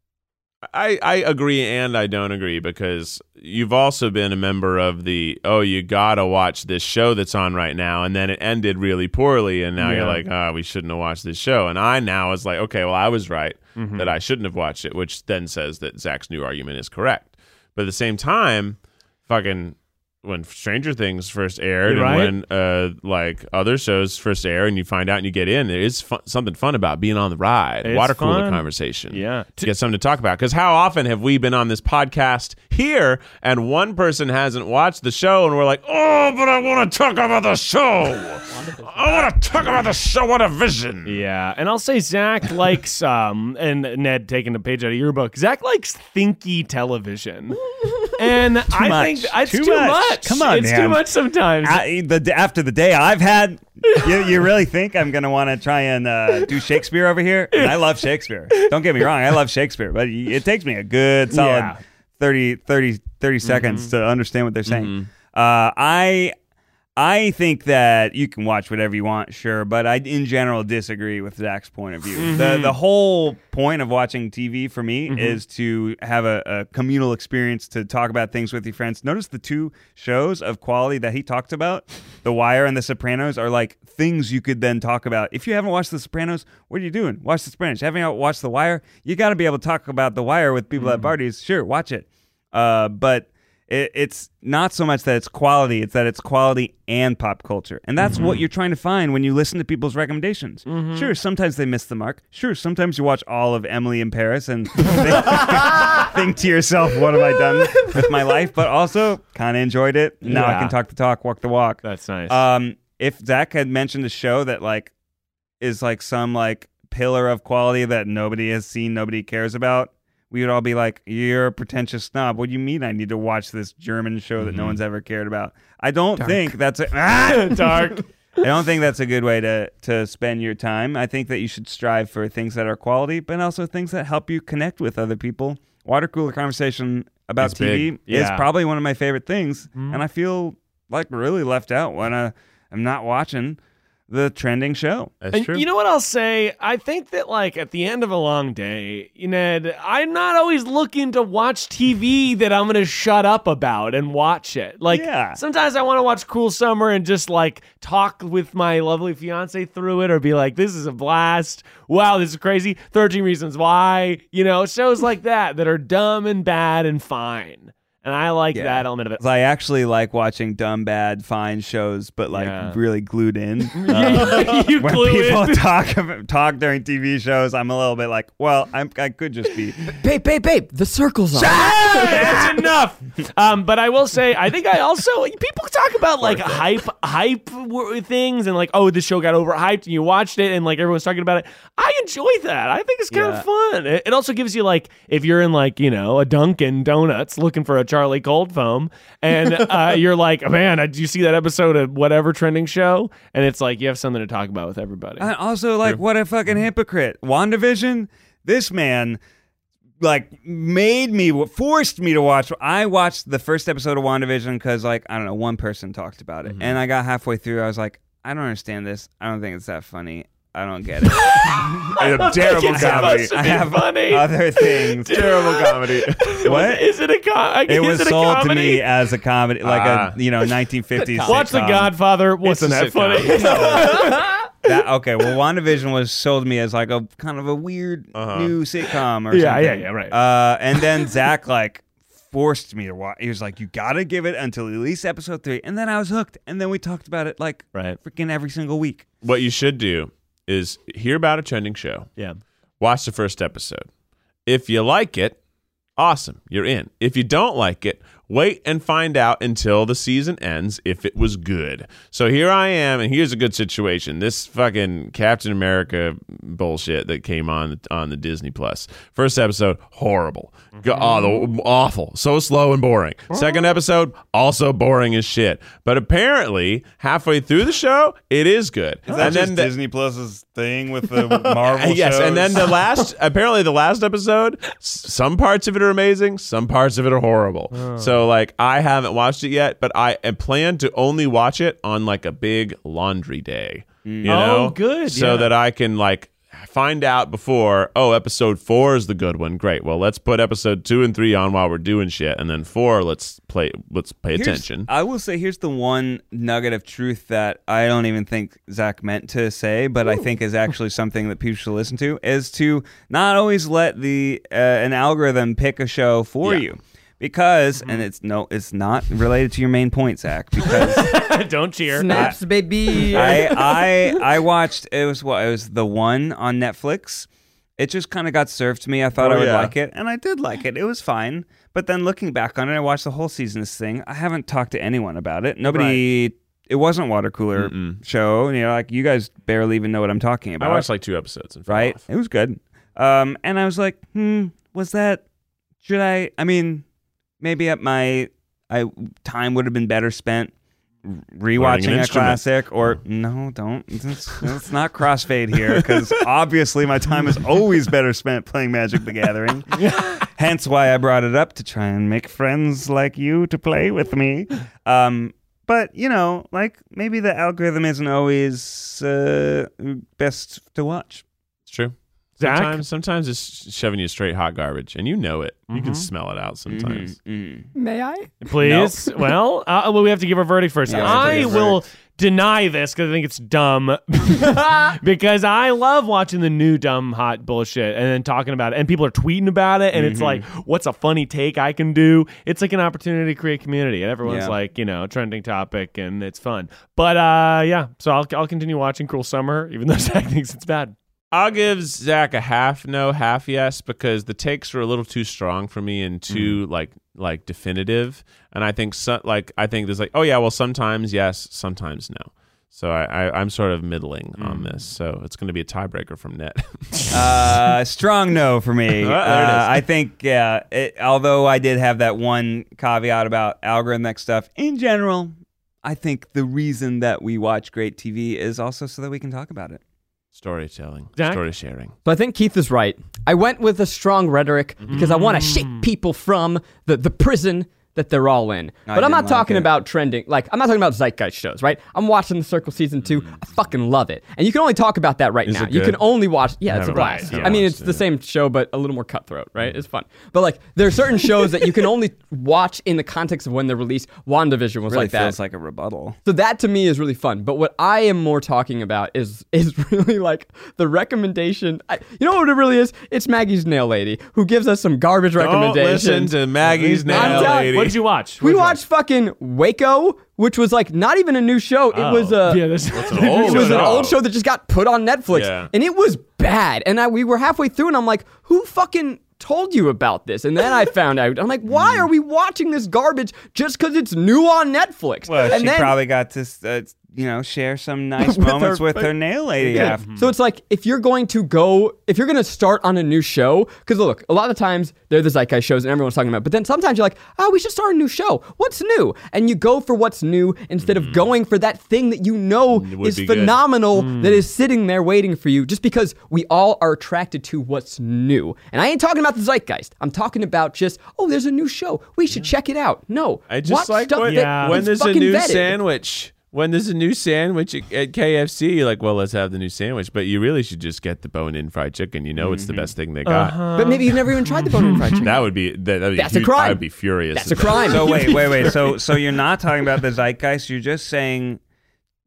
I, I agree and I don't agree because you've also been a member of the oh you gotta watch this show that's on right now, and then it ended really poorly, and now Yeah. you're like ah we shouldn't have watched this show, and I now was like okay well I was right Mm-hmm. that I shouldn't have watched it, which then says that Zach's new argument is correct, but at the same time, fucking. When Stranger Things first aired, You're right. and when uh, like other shows first air, and you find out and you get in, there is fun, something fun about being on the ride, It's water cooler fun. conversation, Yeah. to get something to talk about. Because how often have we been on this podcast here, and one person hasn't watched the show, and we're like, oh, but I want to talk about the show. I want to talk about the show. What a vision. Yeah, and I'll say Zach likes, um, and Ned taking a page out of your book. Zach likes thinky television, and I much. think it's Too too, much. much. Come on, it's man. too much sometimes. I, the, after the day I've had, you, you really think I'm going to want to try and uh, do Shakespeare over here? And I love Shakespeare. Don't get me wrong. I love Shakespeare. But it takes me a good solid Yeah. thirty, thirty, thirty seconds to understand what they're saying. Uh, I I think that you can watch whatever you want, sure. But I, in general, disagree with Zach's point of view. The, the whole point of watching T V for me is to have a, a communal experience, to talk about things with your friends. Notice the two shows of quality that he talked about, The Wire and The Sopranos, are like things you could then talk about. If you haven't watched The Sopranos, what are you doing? Watch The Sopranos. Having not watched The Wire, you got to be able to talk about The Wire with people at parties. Sure, watch it. Uh, but it, it's not so much that it's quality, it's that it's quality and pop culture. And that's what you're trying to find when you listen to people's recommendations. Sure, sometimes they miss the mark. Sure, sometimes you watch all of Emily in Paris and think, think to yourself, what have I done with my life? But also kind of enjoyed it. Now I Yeah. can talk the talk, walk the walk. That's nice. Um, if Zach had mentioned a show that like is like some like pillar of quality that nobody has seen, nobody cares about, we would all be like, you're a pretentious snob. What do you mean I need to watch this German show that no one's ever cared about? I don't think that's a ah! Dark. I don't think that's a good way to to spend your time. I think that you should strive for things that are quality, but also things that help you connect with other people. Water cooler conversation about It's T V big. is Yeah. probably one of my favorite things, and I feel like really left out when I, I'm not watching the trending show. That's And true. you know what I'll say? I think that, like, at the end of a long day, Ned, I'm not always looking to watch T V that I'm going to shut up about and watch it. Like, Yeah. sometimes I want to watch Cruel Summer and just, like, talk with my lovely fiance through it, or be like, this is a blast. Wow, this is crazy. thirteen Reasons Why. You know, shows like that that are dumb and bad and fine. And I like Yeah. that element of it. I actually like watching dumb, bad, fine shows, but like Yeah. really glued in. Uh, you when glue people in. talk about, talk during T V shows, I'm a little bit like, well, I'm, I could just be. Babe, babe, babe, the circle's on. That's enough. Um, but I will say, I think I also people talk about like hype, hype w- things, and like, oh, this show got overhyped, and you watched it, and like everyone's talking about it. I enjoy that. I think it's kind Yeah. of fun. It, it also gives you like, if you're in like you know a Dunkin' Donuts looking for a Charlie Cold Foam, and uh, you're like, man, did you see that episode of whatever trending show? And it's like you have something to talk about with everybody. And also, like, what a fucking hypocrite. WandaVision, this man, like, made me, forced me to watch. I watched the first episode of WandaVision because, like, I don't know, one person talked about it. And I got halfway through, I was like, I don't understand this. I don't think it's that funny. I don't get it. a terrible It's comedy. supposed to I be have funny. other things. Terrible comedy. What? Is it a com- It was is it a sold to comedy? me as a comedy, like Ah. a, you know, nineteen fifties Watch The sitcom. Godfather. Wasn't It's that a sitcom. funny? That, okay, well, WandaVision was sold to me as like a kind of a weird Uh-huh. new sitcom or Yeah, something. yeah, yeah, right. Uh, and then Zach like forced me to watch. He was like, you got to give it until at least episode three. And then I was hooked. And then we talked about it like right. freaking every single week. What you should do is hear about a trending show. Yeah. Watch the first episode. If you like it, awesome, you're in. If you don't like it, wait and find out until the season ends if it was good. So here I am, and here's a good situation. This fucking Captain America bullshit that came on on the Disney Plus. First episode, horrible. Go, oh, the, awful. So slow and boring. Second episode, also boring as shit. But apparently, halfway through the show, it is good. Is that and just then the, Disney Plus's thing with the Marvel yes, shows? and then the last, apparently the last episode, s- some parts of it are amazing, some parts of it are horrible. Oh. So like, I haven't watched it yet, but I plan to only watch it on like a big laundry day. You know, Oh, good, so yeah. that I can like find out before. Oh, episode four is the good one. Great. Well, let's put episode two and three on while we're doing shit, and then four, let's play. Let's pay Here's- attention. I will say here's the one nugget of truth that I don't even think Zach meant to say, but I think is actually something that people should listen to, is to not always let the uh, an algorithm pick a show for Yeah. you. Because, and it's no, it's not related to your main point, Zach, because Don't cheer. Snaps, baby. I I I watched it was what it was the one on Netflix. It just kind of got served to me. I thought Oh, I would yeah. like it, and I did like it. It was fine. But then looking back on it, I watched the whole season of this thing. I haven't talked to anyone about it. Nobody. It wasn't water cooler Mm-mm. show. You know, like you guys barely even know what I'm talking I about. watched like two episodes and fell right. off. It was good. Um, and I was like, hmm, was that? Should I? I mean, maybe at my I time would have been better spent Learning an rewatching a instrument. classic, or no, don't. Let's, let's not crossfade here, because obviously my time is always better spent playing Magic the Gathering. Hence why I brought it up, to try and make friends like you to play with me. Um, but you know, like maybe the algorithm isn't always uh, best to watch. It's true. Zach? Sometimes, sometimes it's shoving you straight hot garbage, and you know it. You Mm-hmm. can smell it out sometimes. Mm-mm. May I? Please. Well, uh, well, we have to give a verdict first. Yeah, we have to I give a will deny this because I think it's dumb. Because I love watching the new dumb hot bullshit and then talking about it, and people are tweeting about it, and it's like, what's a funny take I can do? It's like an opportunity to create community, and everyone's Yeah. like, you know, trending topic, and it's fun. But uh, yeah, so I'll I'll continue watching Cruel Summer, even though Zach thinks it's bad. I'll give Zach a half no, half yes, because the takes are a little too strong for me and too like like definitive. And I think so, like I think there's like, oh yeah, well sometimes yes, sometimes no. So I, I I'm sort of middling on this. So it's going to be a tiebreaker from Net. Uh, strong no for me. Well, Uh, there it is. I think, yeah, it, although I did have that one caveat about algorithmic stuff, in general, I think the reason that we watch great T V is also so that we can talk about it. Storytelling, Zach? story sharing. So I think Keith is right. I went with a strong rhetoric because I want to Mm. shake people from the, the prison that they're all in. I But I'm not didn't like talking it. about trending. Like, I'm not talking about zeitgeist shows, right? I'm watching The Circle season two. I fucking love it. And you can only talk about that right Is now. it You can good? only watch. Yeah, it's a Haven't blast. watched it. I mean, Watched it's the it. same show, but a little more cutthroat, right? It's fun. But like, there are certain shows that you can only watch in the context of when they're released. WandaVision was Really like that. feels like a rebuttal. So that to me is really fun. But what I am more talking about is is really like the recommendation. I, you know what it really is? It's Maggie's Nail Lady who gives us some garbage Don't recommendations. listen to Maggie's I'm Nail telling- Lady. What did you watch? We What did you watched fucking Waco, which was like not even a new show. It Oh. was a Yeah, this- It's an old it was an show. old show that just got put on Netflix, Yeah. and it was bad. And I, we were halfway through, and I'm like, who fucking told you about this? And then I found out. I'm like, why are we watching this garbage just because it's new on Netflix? Well, and she then, probably got to, uh, you know, share some nice With her- moments with her nail lady. Yeah. after. So it's like if you're going to go, if you're going to start on a new show, because look, a lot of times they're the zeitgeist shows and everyone's talking about, but then sometimes you're like, oh, we should start a new show. What's new? And you go for what's new instead of going for that thing that you know would is be good. phenomenal that is sitting there waiting for you, just because we all are attracted to what's new. And I ain't talking about the zeitgeist. I'm talking about just, oh, there's a new show. We should check it out. No. I just watch like stuff when, that Yeah. when is there's a fucking new vetted. sandwich. When there's a new sandwich at, at K F C, you're like, well, let's have the new sandwich. But you really should just get the bone-in fried chicken. You know it's the best thing they got. But maybe you've never even tried the bone-in fried chicken. That would be that. would be That's a huge. crime. I'd be furious. That's if a crime. So wait, wait, wait. So so you're not talking about the zeitgeist. You're just saying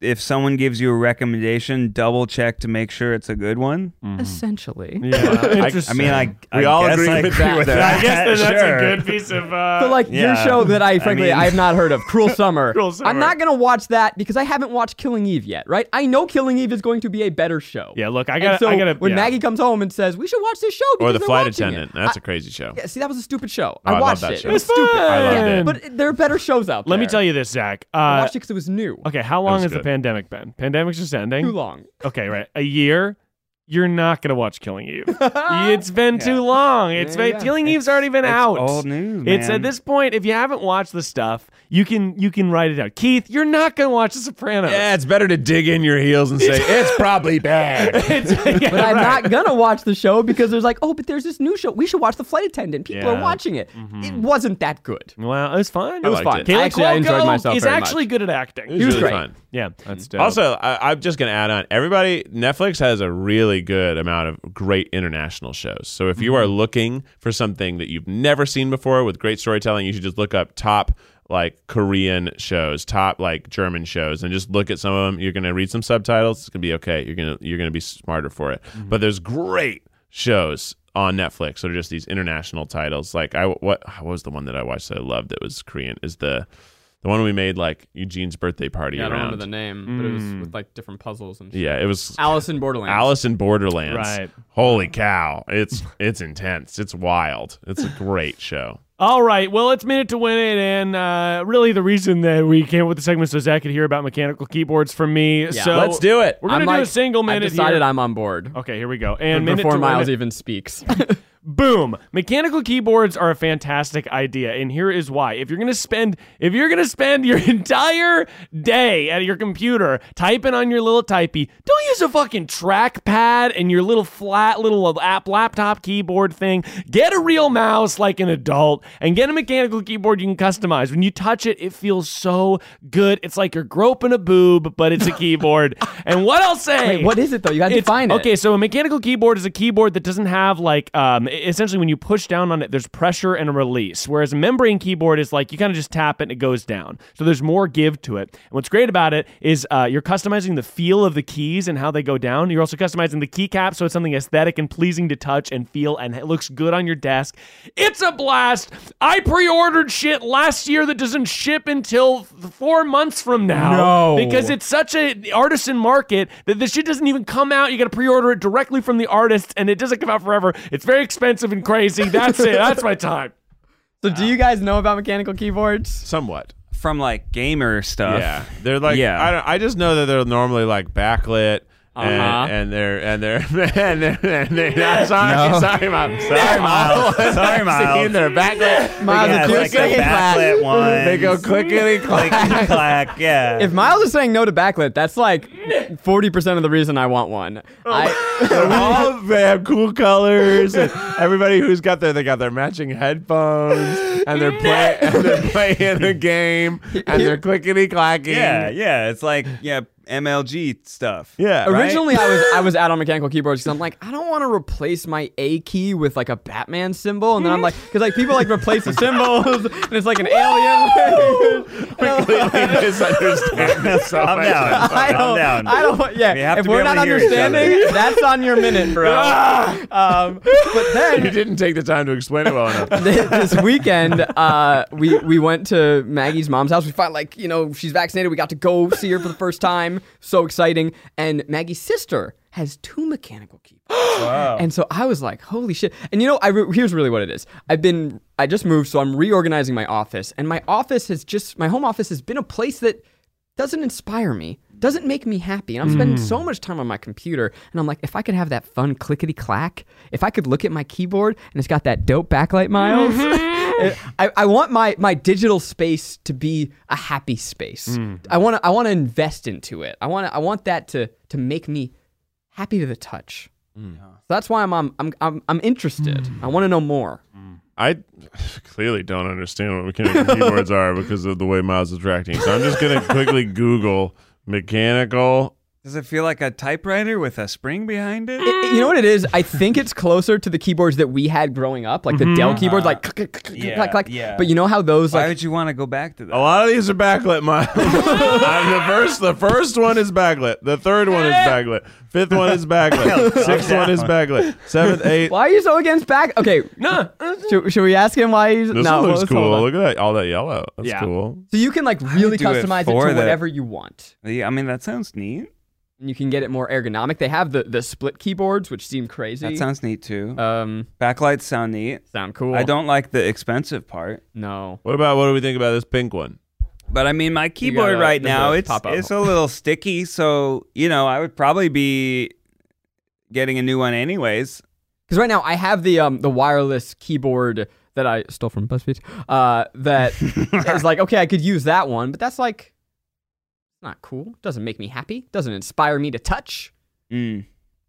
if someone gives you a recommendation, double check to make sure it's a good one. Essentially. Yeah, I, I mean, I, I We all guess agree I with agree that, with though. that. I guess that that's Sure. a good piece of. Uh, So like your yeah. show that I frankly I I, mean- have not heard of, Cruel Summer. Cruel Summer. I'm not gonna watch that because I haven't watched Killing Eve yet, right? I know Killing Eve is going to be a better show. Yeah, look, I And got. so I got to. when yeah. Maggie comes home and says we should watch this show because Or the they're flight watching attendant. it. That's I- a crazy show. Yeah, see, that was a stupid show. Oh, I I love watched that it. show. It was It's stupid. I loved fun. it. But there are better shows out there. Let me tell you this, Zach. I Uh, watched it because it was new. okay, how long was has the good. pandemic been? Pandemic's just ending. Too long. Okay, right. A year. You're not gonna watch Killing Eve. It's been too long. It's Yeah, been, yeah. Killing Eve's already been It's out. old news, It's man. at this point. If you haven't watched the stuff, you can you can write it down. Keith, you're not gonna watch The Sopranos. Yeah, it's better to dig in your heels and say it's probably bad. It's- yeah, But I'm right. not gonna watch the show because there's like, oh, but there's this new show. We should watch The Flight Attendant. People Yeah. are watching it. It wasn't that good. Well, it was fun. It was liked fun. it. Caleb Actually, I enjoyed Cuoco myself is very actually much. good at acting. It was was really great. fun. Yeah, that's dope. Also, I, I'm just going to add on. Everybody, Netflix has a really good amount of great international shows. So if you are looking for something that you've never seen before with great storytelling, you should just look up top like Korean shows, top like German shows, and just look at some of them. You're going to read some subtitles. It's going to be okay. You're going to you're going to be smarter for it. But there's great shows on Netflix that are just these international titles. Like I what what was the one that I watched that I loved that was Korean? Is the the one we made like Eugene's birthday party Yeah, I don't around. remember the name, but it was with like different puzzles and shit. Yeah, it was Alice in Borderlands. Alice in Borderlands. Right. Holy cow. It's it's intense. It's wild. It's a great show. All right. Well, it's Minute to Win It, and uh, really the reason that we came up with the segment so Zach could hear about mechanical keyboards from me. So Let's do it. We're gonna I'm do a like- single minute I've decided here. I'm on board. Okay, here we go. And minute Before to Miles win it. even speaks. Boom. Mechanical keyboards are a fantastic idea, and here is why. If you're going to spend if you're going to spend your entire day at your computer typing on your little typey, don't use a fucking trackpad and your little flat little app laptop keyboard thing. Get a real mouse like an adult and get a mechanical keyboard you can customize. When you touch it, it feels so good. It's like you're groping a boob, but it's a keyboard. And what I'll say Wait, what is it though? You got to it's- define it. Okay, so a mechanical keyboard is a keyboard that doesn't have like um essentially when you push down on it, there's pressure and a release. Whereas a membrane keyboard is like you kind of just tap it and it goes down. So there's more give to it. And what's great about it is uh, you're customizing the feel of the keys and how they go down. You're also customizing the keycap so it's something aesthetic and pleasing to touch and feel and it looks good on your desk. It's a blast. I pre-ordered shit last year that doesn't ship until four months from now. No. Because it's such a artisan market that this shit doesn't even come out. You got to pre-order it directly from the artists, and it doesn't come out forever. It's very expensive and crazy. That's it. That's my time. So do you guys know about mechanical keyboards? Somewhat. From like gamer stuff. Yeah. They're like Yeah. I don't I just know that they're normally like backlit. Uh-huh. And, and they're and they're and they're, and they're not, sorry, No. sorry, Mom. Sorry, Sorry, Miles. Sorry, Miles. They're backlit. Miles, Yeah, if you're it's like saying a backlit one. They go clickety clack. click clack. Yeah. If Miles is saying no to backlit, that's like forty percent of the reason I want one. I, They're all they have cool colors. And everybody who's got their they got their matching headphones and they're playing and they're playing the game and they're clickety clacking. yeah, yeah. It's like yeah, M L G stuff. Yeah. Right? Originally, I was I was out on mechanical keyboards because I'm like, I don't want to replace my A key with like a Batman symbol, and then I'm like, because like people like replace the symbols, and it's like an alien. Completely misunderstand. So Calm much. down. I Calm don't. down. I don't. Yeah. We have if to be we're able not to hear each other. understanding, that's on your minute, bro. um, but then You didn't take the time to explain it well enough. this weekend, uh, we we went to Maggie's mom's house. We found like you know she's vaccinated. We got to go see her for the first time. So exciting! And Maggie's sister has two mechanical keyboards. Wow. And so I was like, holy shit. And you know, I re- here's really what it is. I've been, I just moved, so I'm reorganizing my office. And my office has just, my home office has been a place that doesn't inspire me, doesn't make me happy. And I'm spending so much time on my computer. And I'm like, if I could have that fun clickety clack, if I could look at my keyboard and it's got that dope backlight, Miles. I, I want my, my digital space to be a happy space. I want to I want to invest into it. I want I want that to to make me happy to the touch. So that's why I'm I'm I'm I'm, I'm interested. I want to know more. I clearly don't understand what mechanical keyboards are because of the way Miles is reacting. So I'm just gonna quickly Google mechanical Does it feel like a typewriter with a spring behind it? You know what it is? I think it's closer to the keyboards that we had growing up, like the Dell keyboards, like click, click, click, Yeah, click, click. yeah. But you know how those Why like would you want to go back to that? A lot of these are backlit, Miles. I'm the first, the first one is backlit. The third one is backlit. Fifth one is backlit. Sixth one is backlit. Seventh, eighth. why are you so against back? Okay, No. should, should we ask him why he's This no? one looks let's hold cool. on. Look at that, all that yellow. That's Yeah. cool. So you can like really do it customize it, for to the- whatever you want. Yeah, I mean, that sounds neat. And you can get it more ergonomic. They have the the split keyboards, which seem crazy. That sounds neat too. um Backlights sound neat. sound cool. I don't like the expensive part. No. What about what do we think about this pink one? But I mean, my keyboard gotta- right there's now, a it's pop-up. it's a little sticky. So, you know, I would probably be getting a new one anyways. Because right now I have the um the wireless keyboard that I stole from BuzzFeed. Uh, that is like okay, I could use that one, but that's like not cool. Doesn't make me happy. Doesn't inspire me to touch. Mm.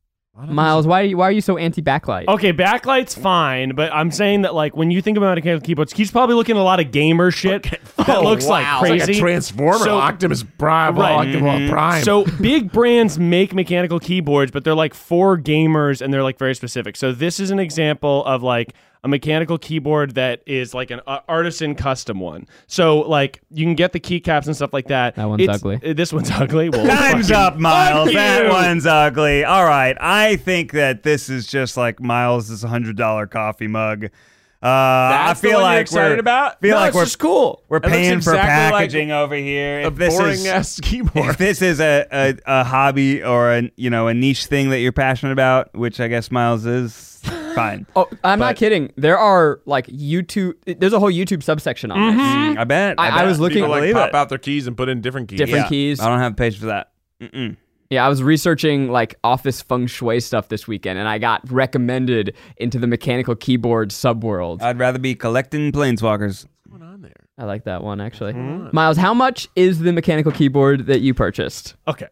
Miles, why are you, why are you so anti backlight? Okay, backlight's fine, but I'm saying that like when you think about mechanical keyboards, he's probably looking at a lot of gamer shit that Oh, looks wow. like It's crazy. like Transformer, So- Optimus Prime, Right. Optimus Prime. So big brands make mechanical keyboards, but they're like for gamers and they're like very specific. So this is an example of like a mechanical keyboard that is like an uh, artisan custom one. So like you can get the keycaps and stuff like that. That one's It's- ugly. uh, This one's ugly. Well, Time's fucking- up, Miles. fuck That you. one's ugly. All right. I think that this is just like Miles' one hundred dollars coffee mug. Uh, That's I feel the one like you're excited we're, about? feel No, like it's we're just cool. we're looks paying for exactly like packaging over here. a If this boring is ass keyboard. if this is a, a, a hobby or a you know a niche thing that you're passionate about, which I guess Miles is, fine. Oh, I'm But- not kidding. There are like YouTube. There's a whole YouTube subsection on this. Mm, I bet. I- I bet. was looking- People like Believe pop it. out their keys and put in different keys. Different Yeah. keys. I don't have a page for that. Mm-mm. Yeah, I was researching like office feng shui stuff this weekend, and I got recommended into the mechanical keyboard subworld. I'd rather be collecting planeswalkers. What's going on there? I like that one actually. Miles, how much is the mechanical keyboard that you purchased? Okay.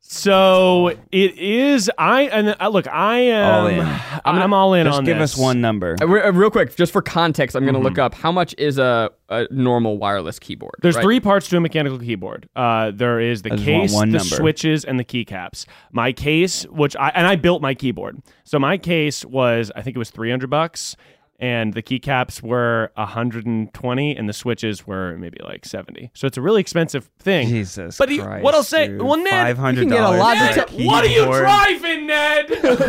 So it is. I and uh, look, I am. All in. I'm, I'm all in Just on give this. us one number. Uh, re- uh, real quick, just for context, I'm going to look up how much is a, a normal wireless keyboard. There's right? three parts to a mechanical keyboard. Uh, there is the I just want case, one the number. switches, and the keycaps. My case, which I and I built my keyboard, so my case was I think it was three hundred bucks, and the keycaps were one hundred twenty, and the switches were maybe like seventy. So it's a really expensive thing. Jesus But you- Christ, what I'll say- dude. well, Ned, five hundred you can get a lot Ned, of what are you driving, Ned?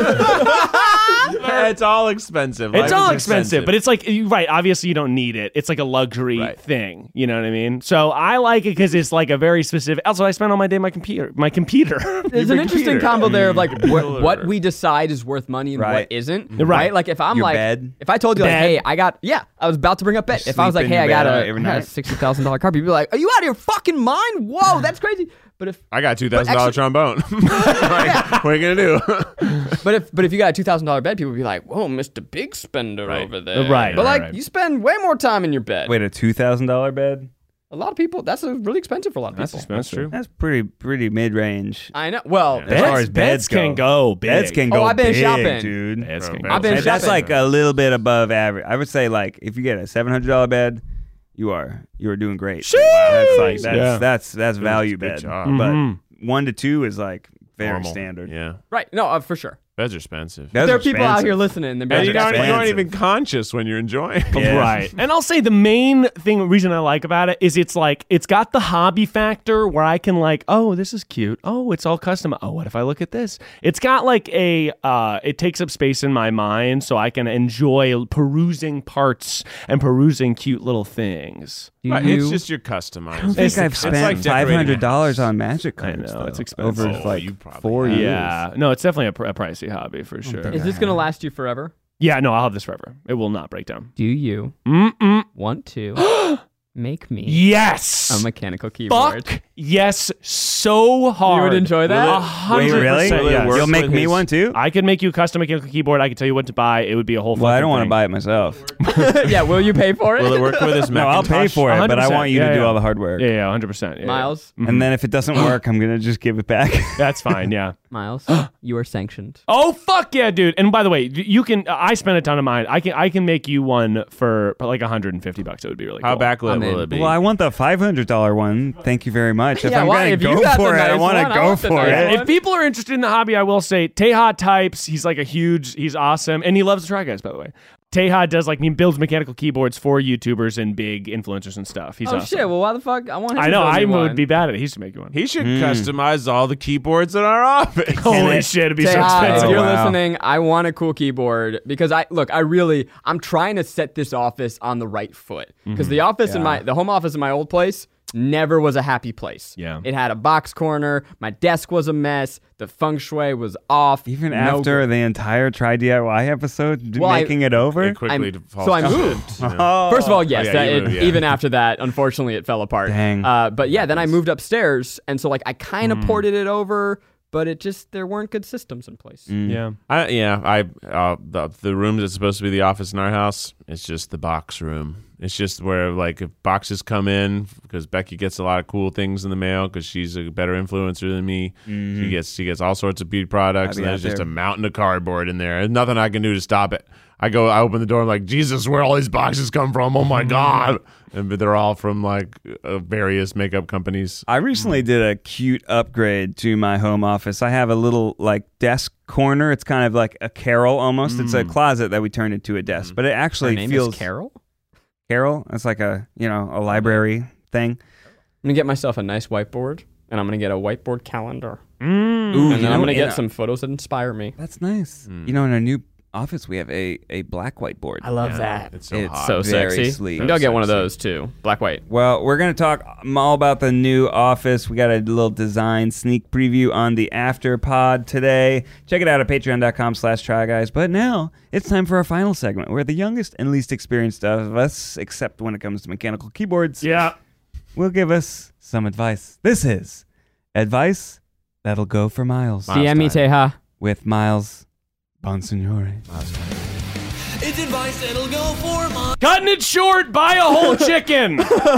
It's all expensive. It's Life all is expensive, but it's like you right. Obviously, you don't need it. It's like a luxury Right. thing. You know what I mean? So I like it because it's like a very specific. Also, I spend all my day on my computer. My computer. There's an interesting computer. combo there of like Computer. what, what we decide is worth money and what Right. isn't. Right. Like if I'm Your like, bed. if I told you like, Bed. hey, I got, yeah, I was about to bring up bed. If I was sleep like, in hey, your I got bed a, every I got a night. sixty thousand dollar car, people be like, are you out of your fucking mind? Whoa, that's crazy. But if, I got a two thousand dollar actually- trombone. Like, what are you gonna do? but if, but if you got a two thousand dollar bed, people would be like, whoa, Mister Big Spender Right. over there. Right, But right, like, right. you spend way more time in your bed. Wait, a two thousand dollar bed? A lot of people, that's a really expensive for a lot of That's people. expensive. That's pretty pretty mid range. I know. Well, As Beds, far as beds beds can go. go big. Beds can Oh, go I've been big, shopping. dude. Beds can Bro, go I've been And that's shopping. like a little bit above average. I would say like if you get a seven hundred dollar bed, you are you are doing great. That's like that's Yeah. that's that's value Good bed. job. But Mhm. one to two is like very Normal. standard. Yeah, right. No, uh, for sure. beds are expensive. Beds There are are people out expensive. here listening. They're And you like, don't, you aren't expensive. even conscious when you're enjoying. Yeah. Right. And I'll say the main thing, reason I like about it is it's like, it's got the hobby factor where I can like, oh, this is cute. Oh, it's all custom. Oh, what if I look at this? It's got like a, uh, it takes up space in my mind so I can enjoy perusing parts and perusing cute little things. do Right, you- It's just your customized. I don't It's- think I've it's spent like five decorating hundred dollars a house. on magic I cards. know, it's though, expensive. over Oh, like you probably four have. years. Yeah. No, it's definitely a, pr- a pricey hobby for sure. think Is this going to last you forever? Yeah, no, I'll have this forever. It will not break down. Do you Mm-mm. want to make me Yes. a mechanical keyboard? Fuck yes, so hard. You would enjoy that? A Wait, hundred really? percent, yes. work You'll make with me his- one too? I could make you a custom mechanical keyboard. I could tell you what to buy. It would be a whole. Well, I fucking don't want to thing. buy it myself. Yeah, will you pay for it? Will it work with his No, I'll pay Macintosh? for it, but I one hundred percent. want you Yeah, to do yeah. all the hard work. Yeah, yeah, hundred percent. Yeah, Miles, yeah. And then if it doesn't work, I'm gonna just give it back. That's fine. Yeah. Miles, you are sanctioned. Oh fuck yeah, dude! And by the way, y- you can. I spent a ton of mine. I can. I can make you one for like one hundred and fifty bucks. It would be really How cool. backlit? I'm one will in. it be? Well, I want the five hundred dollars one. Thank you very much. If Yeah, I'm why? going If to you go got the for it, I nice want to one, I go want the for nice it. one. If people are interested in the hobby, I will say Teja types. He's like a huge, he's awesome. And he loves the Try Guys, by the way. Teja does like, he builds mechanical keyboards for YouTubers and big influencers and stuff. He's Oh awesome. shit! Well, why the fuck? I want him I to know, build I me would one. be bad at it. He used to make you one. He should Mm. customize all the keyboards in our office. Holy it- shit, it'd be so Teja, expensive. if you're Oh, wow. listening, I want a cool keyboard because I look. I really, I'm trying to set this office on the right foot because the office in my, the home office in my old place never was a happy place. Yeah. It had a box corner. My desk was a mess. The feng shui was off. Even no after good. the entire Try D I Y episode, d- Well, I- making it over? It quickly I'm- falls so I to moved. shit, you know? First of all, yes. yeah, that- you it- moved, yeah. Even after that, unfortunately, it fell apart. Dang. Uh, but yeah, then I moved upstairs, and so like I kind of ported it over, but it just there weren't good systems in place. Yeah. I, yeah, I uh, the the room that's supposed to be the office in our house. It's just the box room. It's just where like if boxes come in because Becky gets a lot of cool things in the mail because she's a better influencer than me. She gets she gets all sorts of beauty products, I'll be and out there's just there. a mountain of cardboard in there. There's nothing I can do to stop it. I go, I open the door, I'm like, Jesus, where all these boxes come from? Oh my god! And but they're all from like uh, various makeup companies. I recently did a cute upgrade to my home office. I have a little like desk corner. It's kind of like a Carol almost. It's a closet that we turned into a desk, but it Her actually name feels is Carol. Carol. It's like a you know a library thing. I'm gonna get myself a nice whiteboard, and I'm gonna get a whiteboard calendar, Ooh, and you then know, I'm gonna in get a- some photos that inspire me. That's nice. You know, in our new office, we have a a black whiteboard. I love that. It's so It's hot. So very sexy. sleek. Maybe I'll get one of sexy. those too. Black white. Well, we're going to talk all about the new office. We got a little design sneak preview on the after pod today. Check it out at patreon.com slash try guys. But now it's time for our final segment where the youngest and least experienced of us, except when it comes to mechanical keyboards, Yeah. will give us some advice. This is advice that'll go for miles D M me, Teja. with Miles Bonsignore. Cutting it short, buy a whole chicken.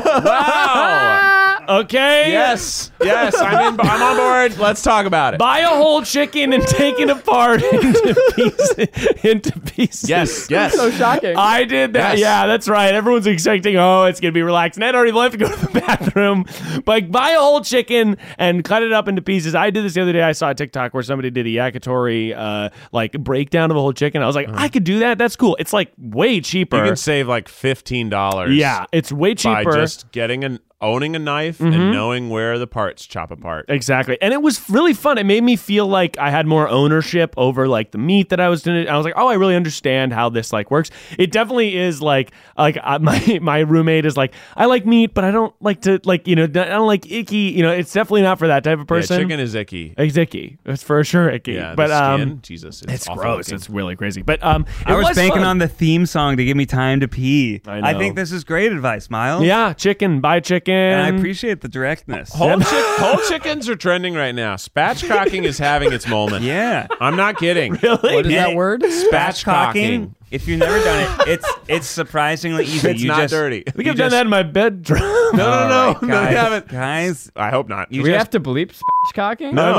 Wow. Okay? Yes, yes, I'm in. I'm on board. Let's talk about it. Buy a whole chicken and take it apart into pieces. Into pieces. Yes, yes. So shocking. I did that. Yes. Yeah, that's right. Everyone's expecting, oh, it's going to be relaxed. And I'd already left to go to the bathroom. But buy a whole chicken and cut it up into pieces. I did this the other day. I saw a TikTok where somebody did a yakitori uh, like breakdown of a whole chicken. I was like, I could do that. That's cool. It's like way cheaper. You can save like fifteen dollars. Yeah, it's way by cheaper. just getting an owning a knife Mm-hmm. and knowing where the parts chop apart. Exactly. And it was really fun. It made me feel like I had more ownership over like the meat that I was doing. I was like, oh, I really understand how this like works. It definitely is like, like uh, my, my roommate is like, I like meat, but I don't like to like, you know, I don't like icky, you know, it's definitely not for that type of Yeah, person. chicken is icky. It's icky. It's for sure icky. Yeah, but, the skin, um, Jesus, it's, it's awful gross. looking. It's really crazy. But, um, it I was, banking fun. on the theme song to give me time to pee. I I know. think this is great advice, Miles. Yeah, chicken, buy chicken. And I appreciate the directness. Whole, chick- whole chickens are trending right now. Spatchcocking is having its moment. Yeah. I'm not kidding. Really? What is Yeah. that word? Spatchcocking. If you've never done it, it's it's surprisingly easy. It's you not just, dirty. I think you I've done just- that in my bedroom. No, no, All no, right, no, guys, you haven't. guys. I hope not. You Do we just- have to bleep spatchcocking? No,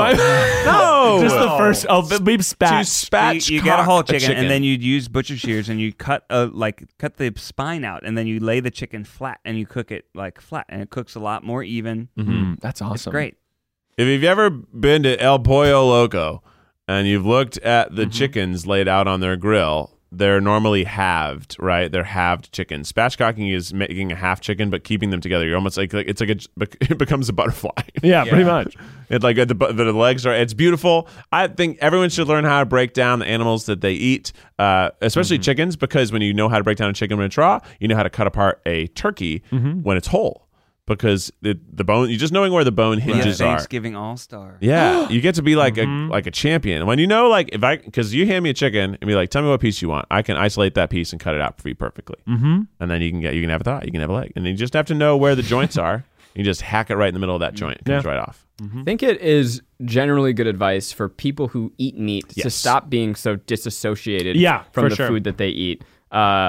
no. just the first. Oh, beep spat. To spatch you, you get a whole cock chicken, and then you'd use butcher shears and you cut a like cut the spine out, and then you lay the chicken flat and you cook it like flat, and it cooks a lot more even. Mm, that's awesome. It's great. If you've ever been to El Pollo Loco and you've looked at the chickens laid out on their grill, they're normally halved, right? They're halved chickens. Spatchcocking is making a half chicken but keeping them together. You're almost like, like it's like a, it becomes a butterfly. Yeah, pretty much. It like the, the legs are. It's beautiful. I think everyone should learn how to break down the animals that they eat, uh, especially chickens, because when you know how to break down a chicken when it's raw, you know how to cut apart a turkey when it's whole. Because the the bone, you just knowing where the bone hinges yeah, are. Thanksgiving All Star. Yeah, you get to be like a like a champion when you know like if I because you hand me a chicken and be like, tell me what piece you want. I can isolate that piece and cut it out for you perfectly, mm-hmm. and then you can get you can have a thigh, you can have a leg, and you just have to know where the joints are. You just hack it right in the middle of that joint. It comes Yeah. right off. I think it is generally good advice for people who eat meat to Yes. stop being so disassociated Yeah, from for the sure. food that they eat. Uh,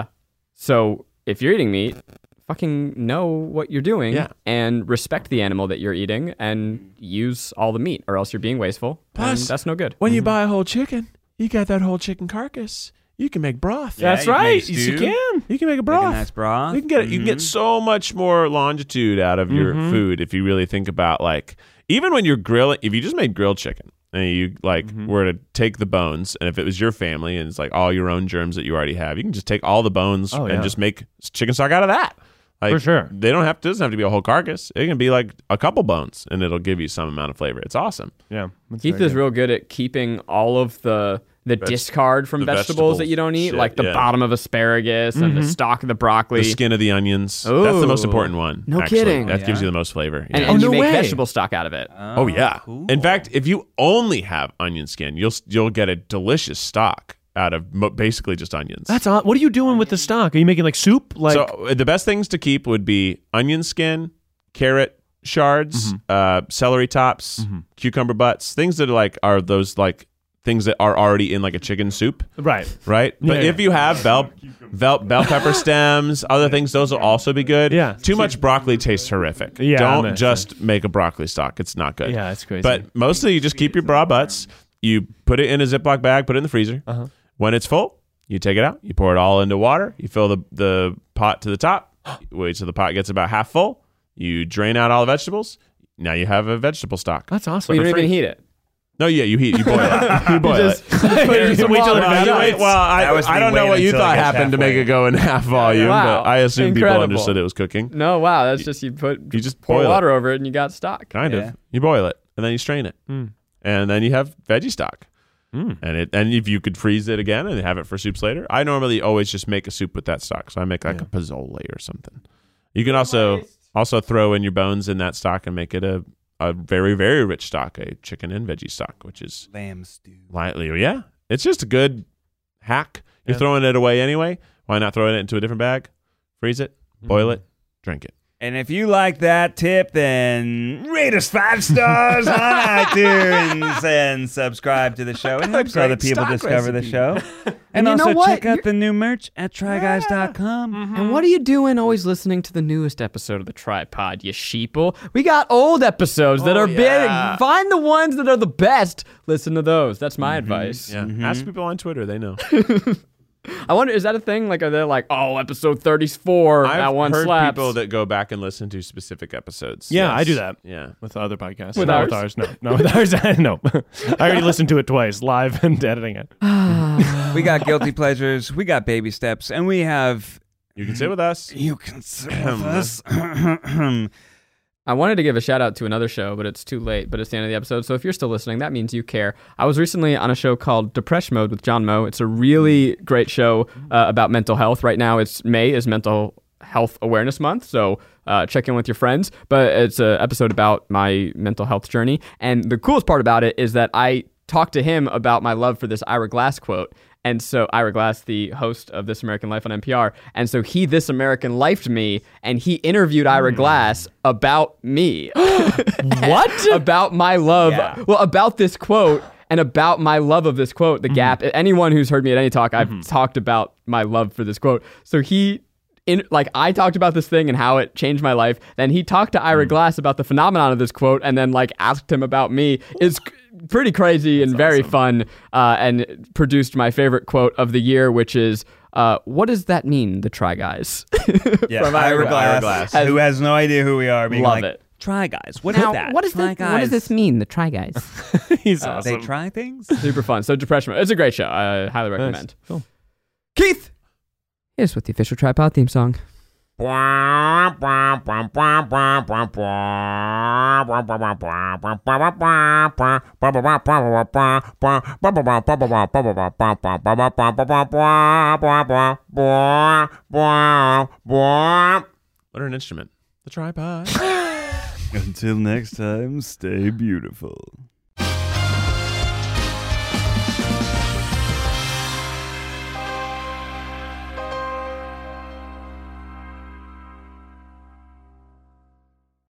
so if you're eating meat, fucking know what you're doing Yeah. and respect the animal that you're eating and use all the meat, or else you're being wasteful. Plus- and that's no good. When you buy a whole chicken, you got that whole chicken carcass. you can make broth. Yeah, That's you can right. make Yes, stew. you can. You can make a Make broth. a nice broth. You can get you can get Mhm. so much more longitude out of your Mhm. food if you really think about like even when you're grilling. If you just made grilled chicken and you like Mhm. were to take the bones, and if it was your family and it's like all your own germs that you already have, you can just take all the bones Oh, and yeah. just make chicken stock out of that. Like, For sure. They don't have to. Doesn't have to be a whole carcass. It can be like a couple bones, and it'll give you some amount of flavor. It's awesome. Yeah. that's Keith very is good. real good at keeping all of the the Veg- discard from the vegetables, vegetables that you don't eat, shit, like the yeah. bottom of asparagus and the stalk of the broccoli. The skin of the onions. That's the most Ooh. important one. No actually. kidding. That Yeah. gives you the most flavor. and Yeah. and Oh, you no make way. vegetable stock out of it. Oh yeah. cool. In fact, if you only have onion skin, you'll you'll get a delicious stock out of mo- basically just onions. That's odd. What are you doing with the stock? Are you making like soup? Like so uh, the best things to keep would be onion skin, carrot shards, Mm-hmm. uh, celery tops, cucumber butts, things that are like are those like things that are already in like a chicken soup, right. right? But Yeah, if you have bell bell bell pepper stems, other things, those will also be good. Yeah. Too much broccoli tastes horrific. Yeah, I Don't imagine. just make a broccoli stock. It's not good. Yeah, it's crazy. But mostly you just keep your bra butts. You put it in a Ziploc bag, put it in the freezer. Uh-huh. When it's full, you take it out. You pour it all into water. You fill the, the pot to the top. Wait till the pot gets about half full. You drain out all the vegetables. Now you have a vegetable stock. That's awesome. Well, you don't For even free. heat it. No, yeah, you heat. You boil it. You boil just it. put it in some Wait till water. it Well, evaporates. you- well, I, That was I me don't know waiting what you until it thought gets happened to make halfway. it go in half volume, Wow. but I assume people Incredible. understood it was cooking. No, wow, that's just you put You just pour boil it. water over it and you got stock. Kind Yeah. of. You boil it and then you strain it, Mm. and then you have veggie stock. Mm. And it and if you could freeze it again and have it for soups later, I normally always just make a soup with that stock. So I make like Yeah. a pozole or something. You can also also throw in your bones in that stock and make it a, a very very rich stock, a chicken and veggie stock, which is Lamb stew. lightly yeah. It's just a good hack. You're Yeah. throwing it away anyway. Why not throw it into a different bag? Freeze it, boil Mhm. it, drink it. And if you like that tip, then rate us five stars on iTunes and subscribe to the show. It helps Great other people stock discover the recipe. show. And And, you know also what? check out You're- the new merch at try guys dot com. And what are you doing always listening to the newest episode of The Tripod, you sheeple? We got old episodes that Oh, are yeah. big. Find the ones that are the best. Listen to those. That's my advice. Yeah. Ask people on Twitter; they know. I wonder, is that a thing? Like, are they like, oh, episode thirty-four, I've that one heard slaps? people that go back and listen to specific episodes. Yeah, Yes. I do that. Yeah. With other podcasts. With Not ours? with ours. No, no, with ours. No. I already listened to it twice, live and editing it. We got guilty pleasures, we got baby steps, and we have You can sit with us. you can sit with us. I wanted to give a shout out to another show, but it's too late. But it's the end of the episode. So if you're still listening, that means you care. I was recently on a show called Depression Mode with John Moe. It's a really great show uh, about mental health. Right now, it's May is Mental Health Awareness Month. So uh, check in with your friends. But it's an episode about my mental health journey. And the coolest part about it is that I talked to him about my love for this Ira Glass quote. And so Ira Glass, the host of This American Life on N P R, and so he This American Lifed me, and he interviewed Ira Glass about me. What? About my love. Yeah. Well, about this quote and about my love of this quote, The Gap. Anyone who's heard me at any talk, I've talked about my love for this quote. So he... In, like I talked about this thing and how it changed my life. Then he talked to Ira Glass about the phenomenon of this quote, and then like asked him about me. It's c- pretty crazy and very fun, uh, and produced my favorite quote of the year, which is, uh, "What does that mean, the Try Guys?" Yeah, From Ira Ira Glass, Glass. who has no idea who we are, being Love like, it. Try Guys. What Now, is that? what is Try that? Guys. What does this mean, the Try Guys? He's They awesome. try things? Super fun. So Depression Mode. It's a great show. I highly recommend. Cool. Keith, here's with the official Tripod theme song. What an instrument. The tripod. Until next time, stay beautiful.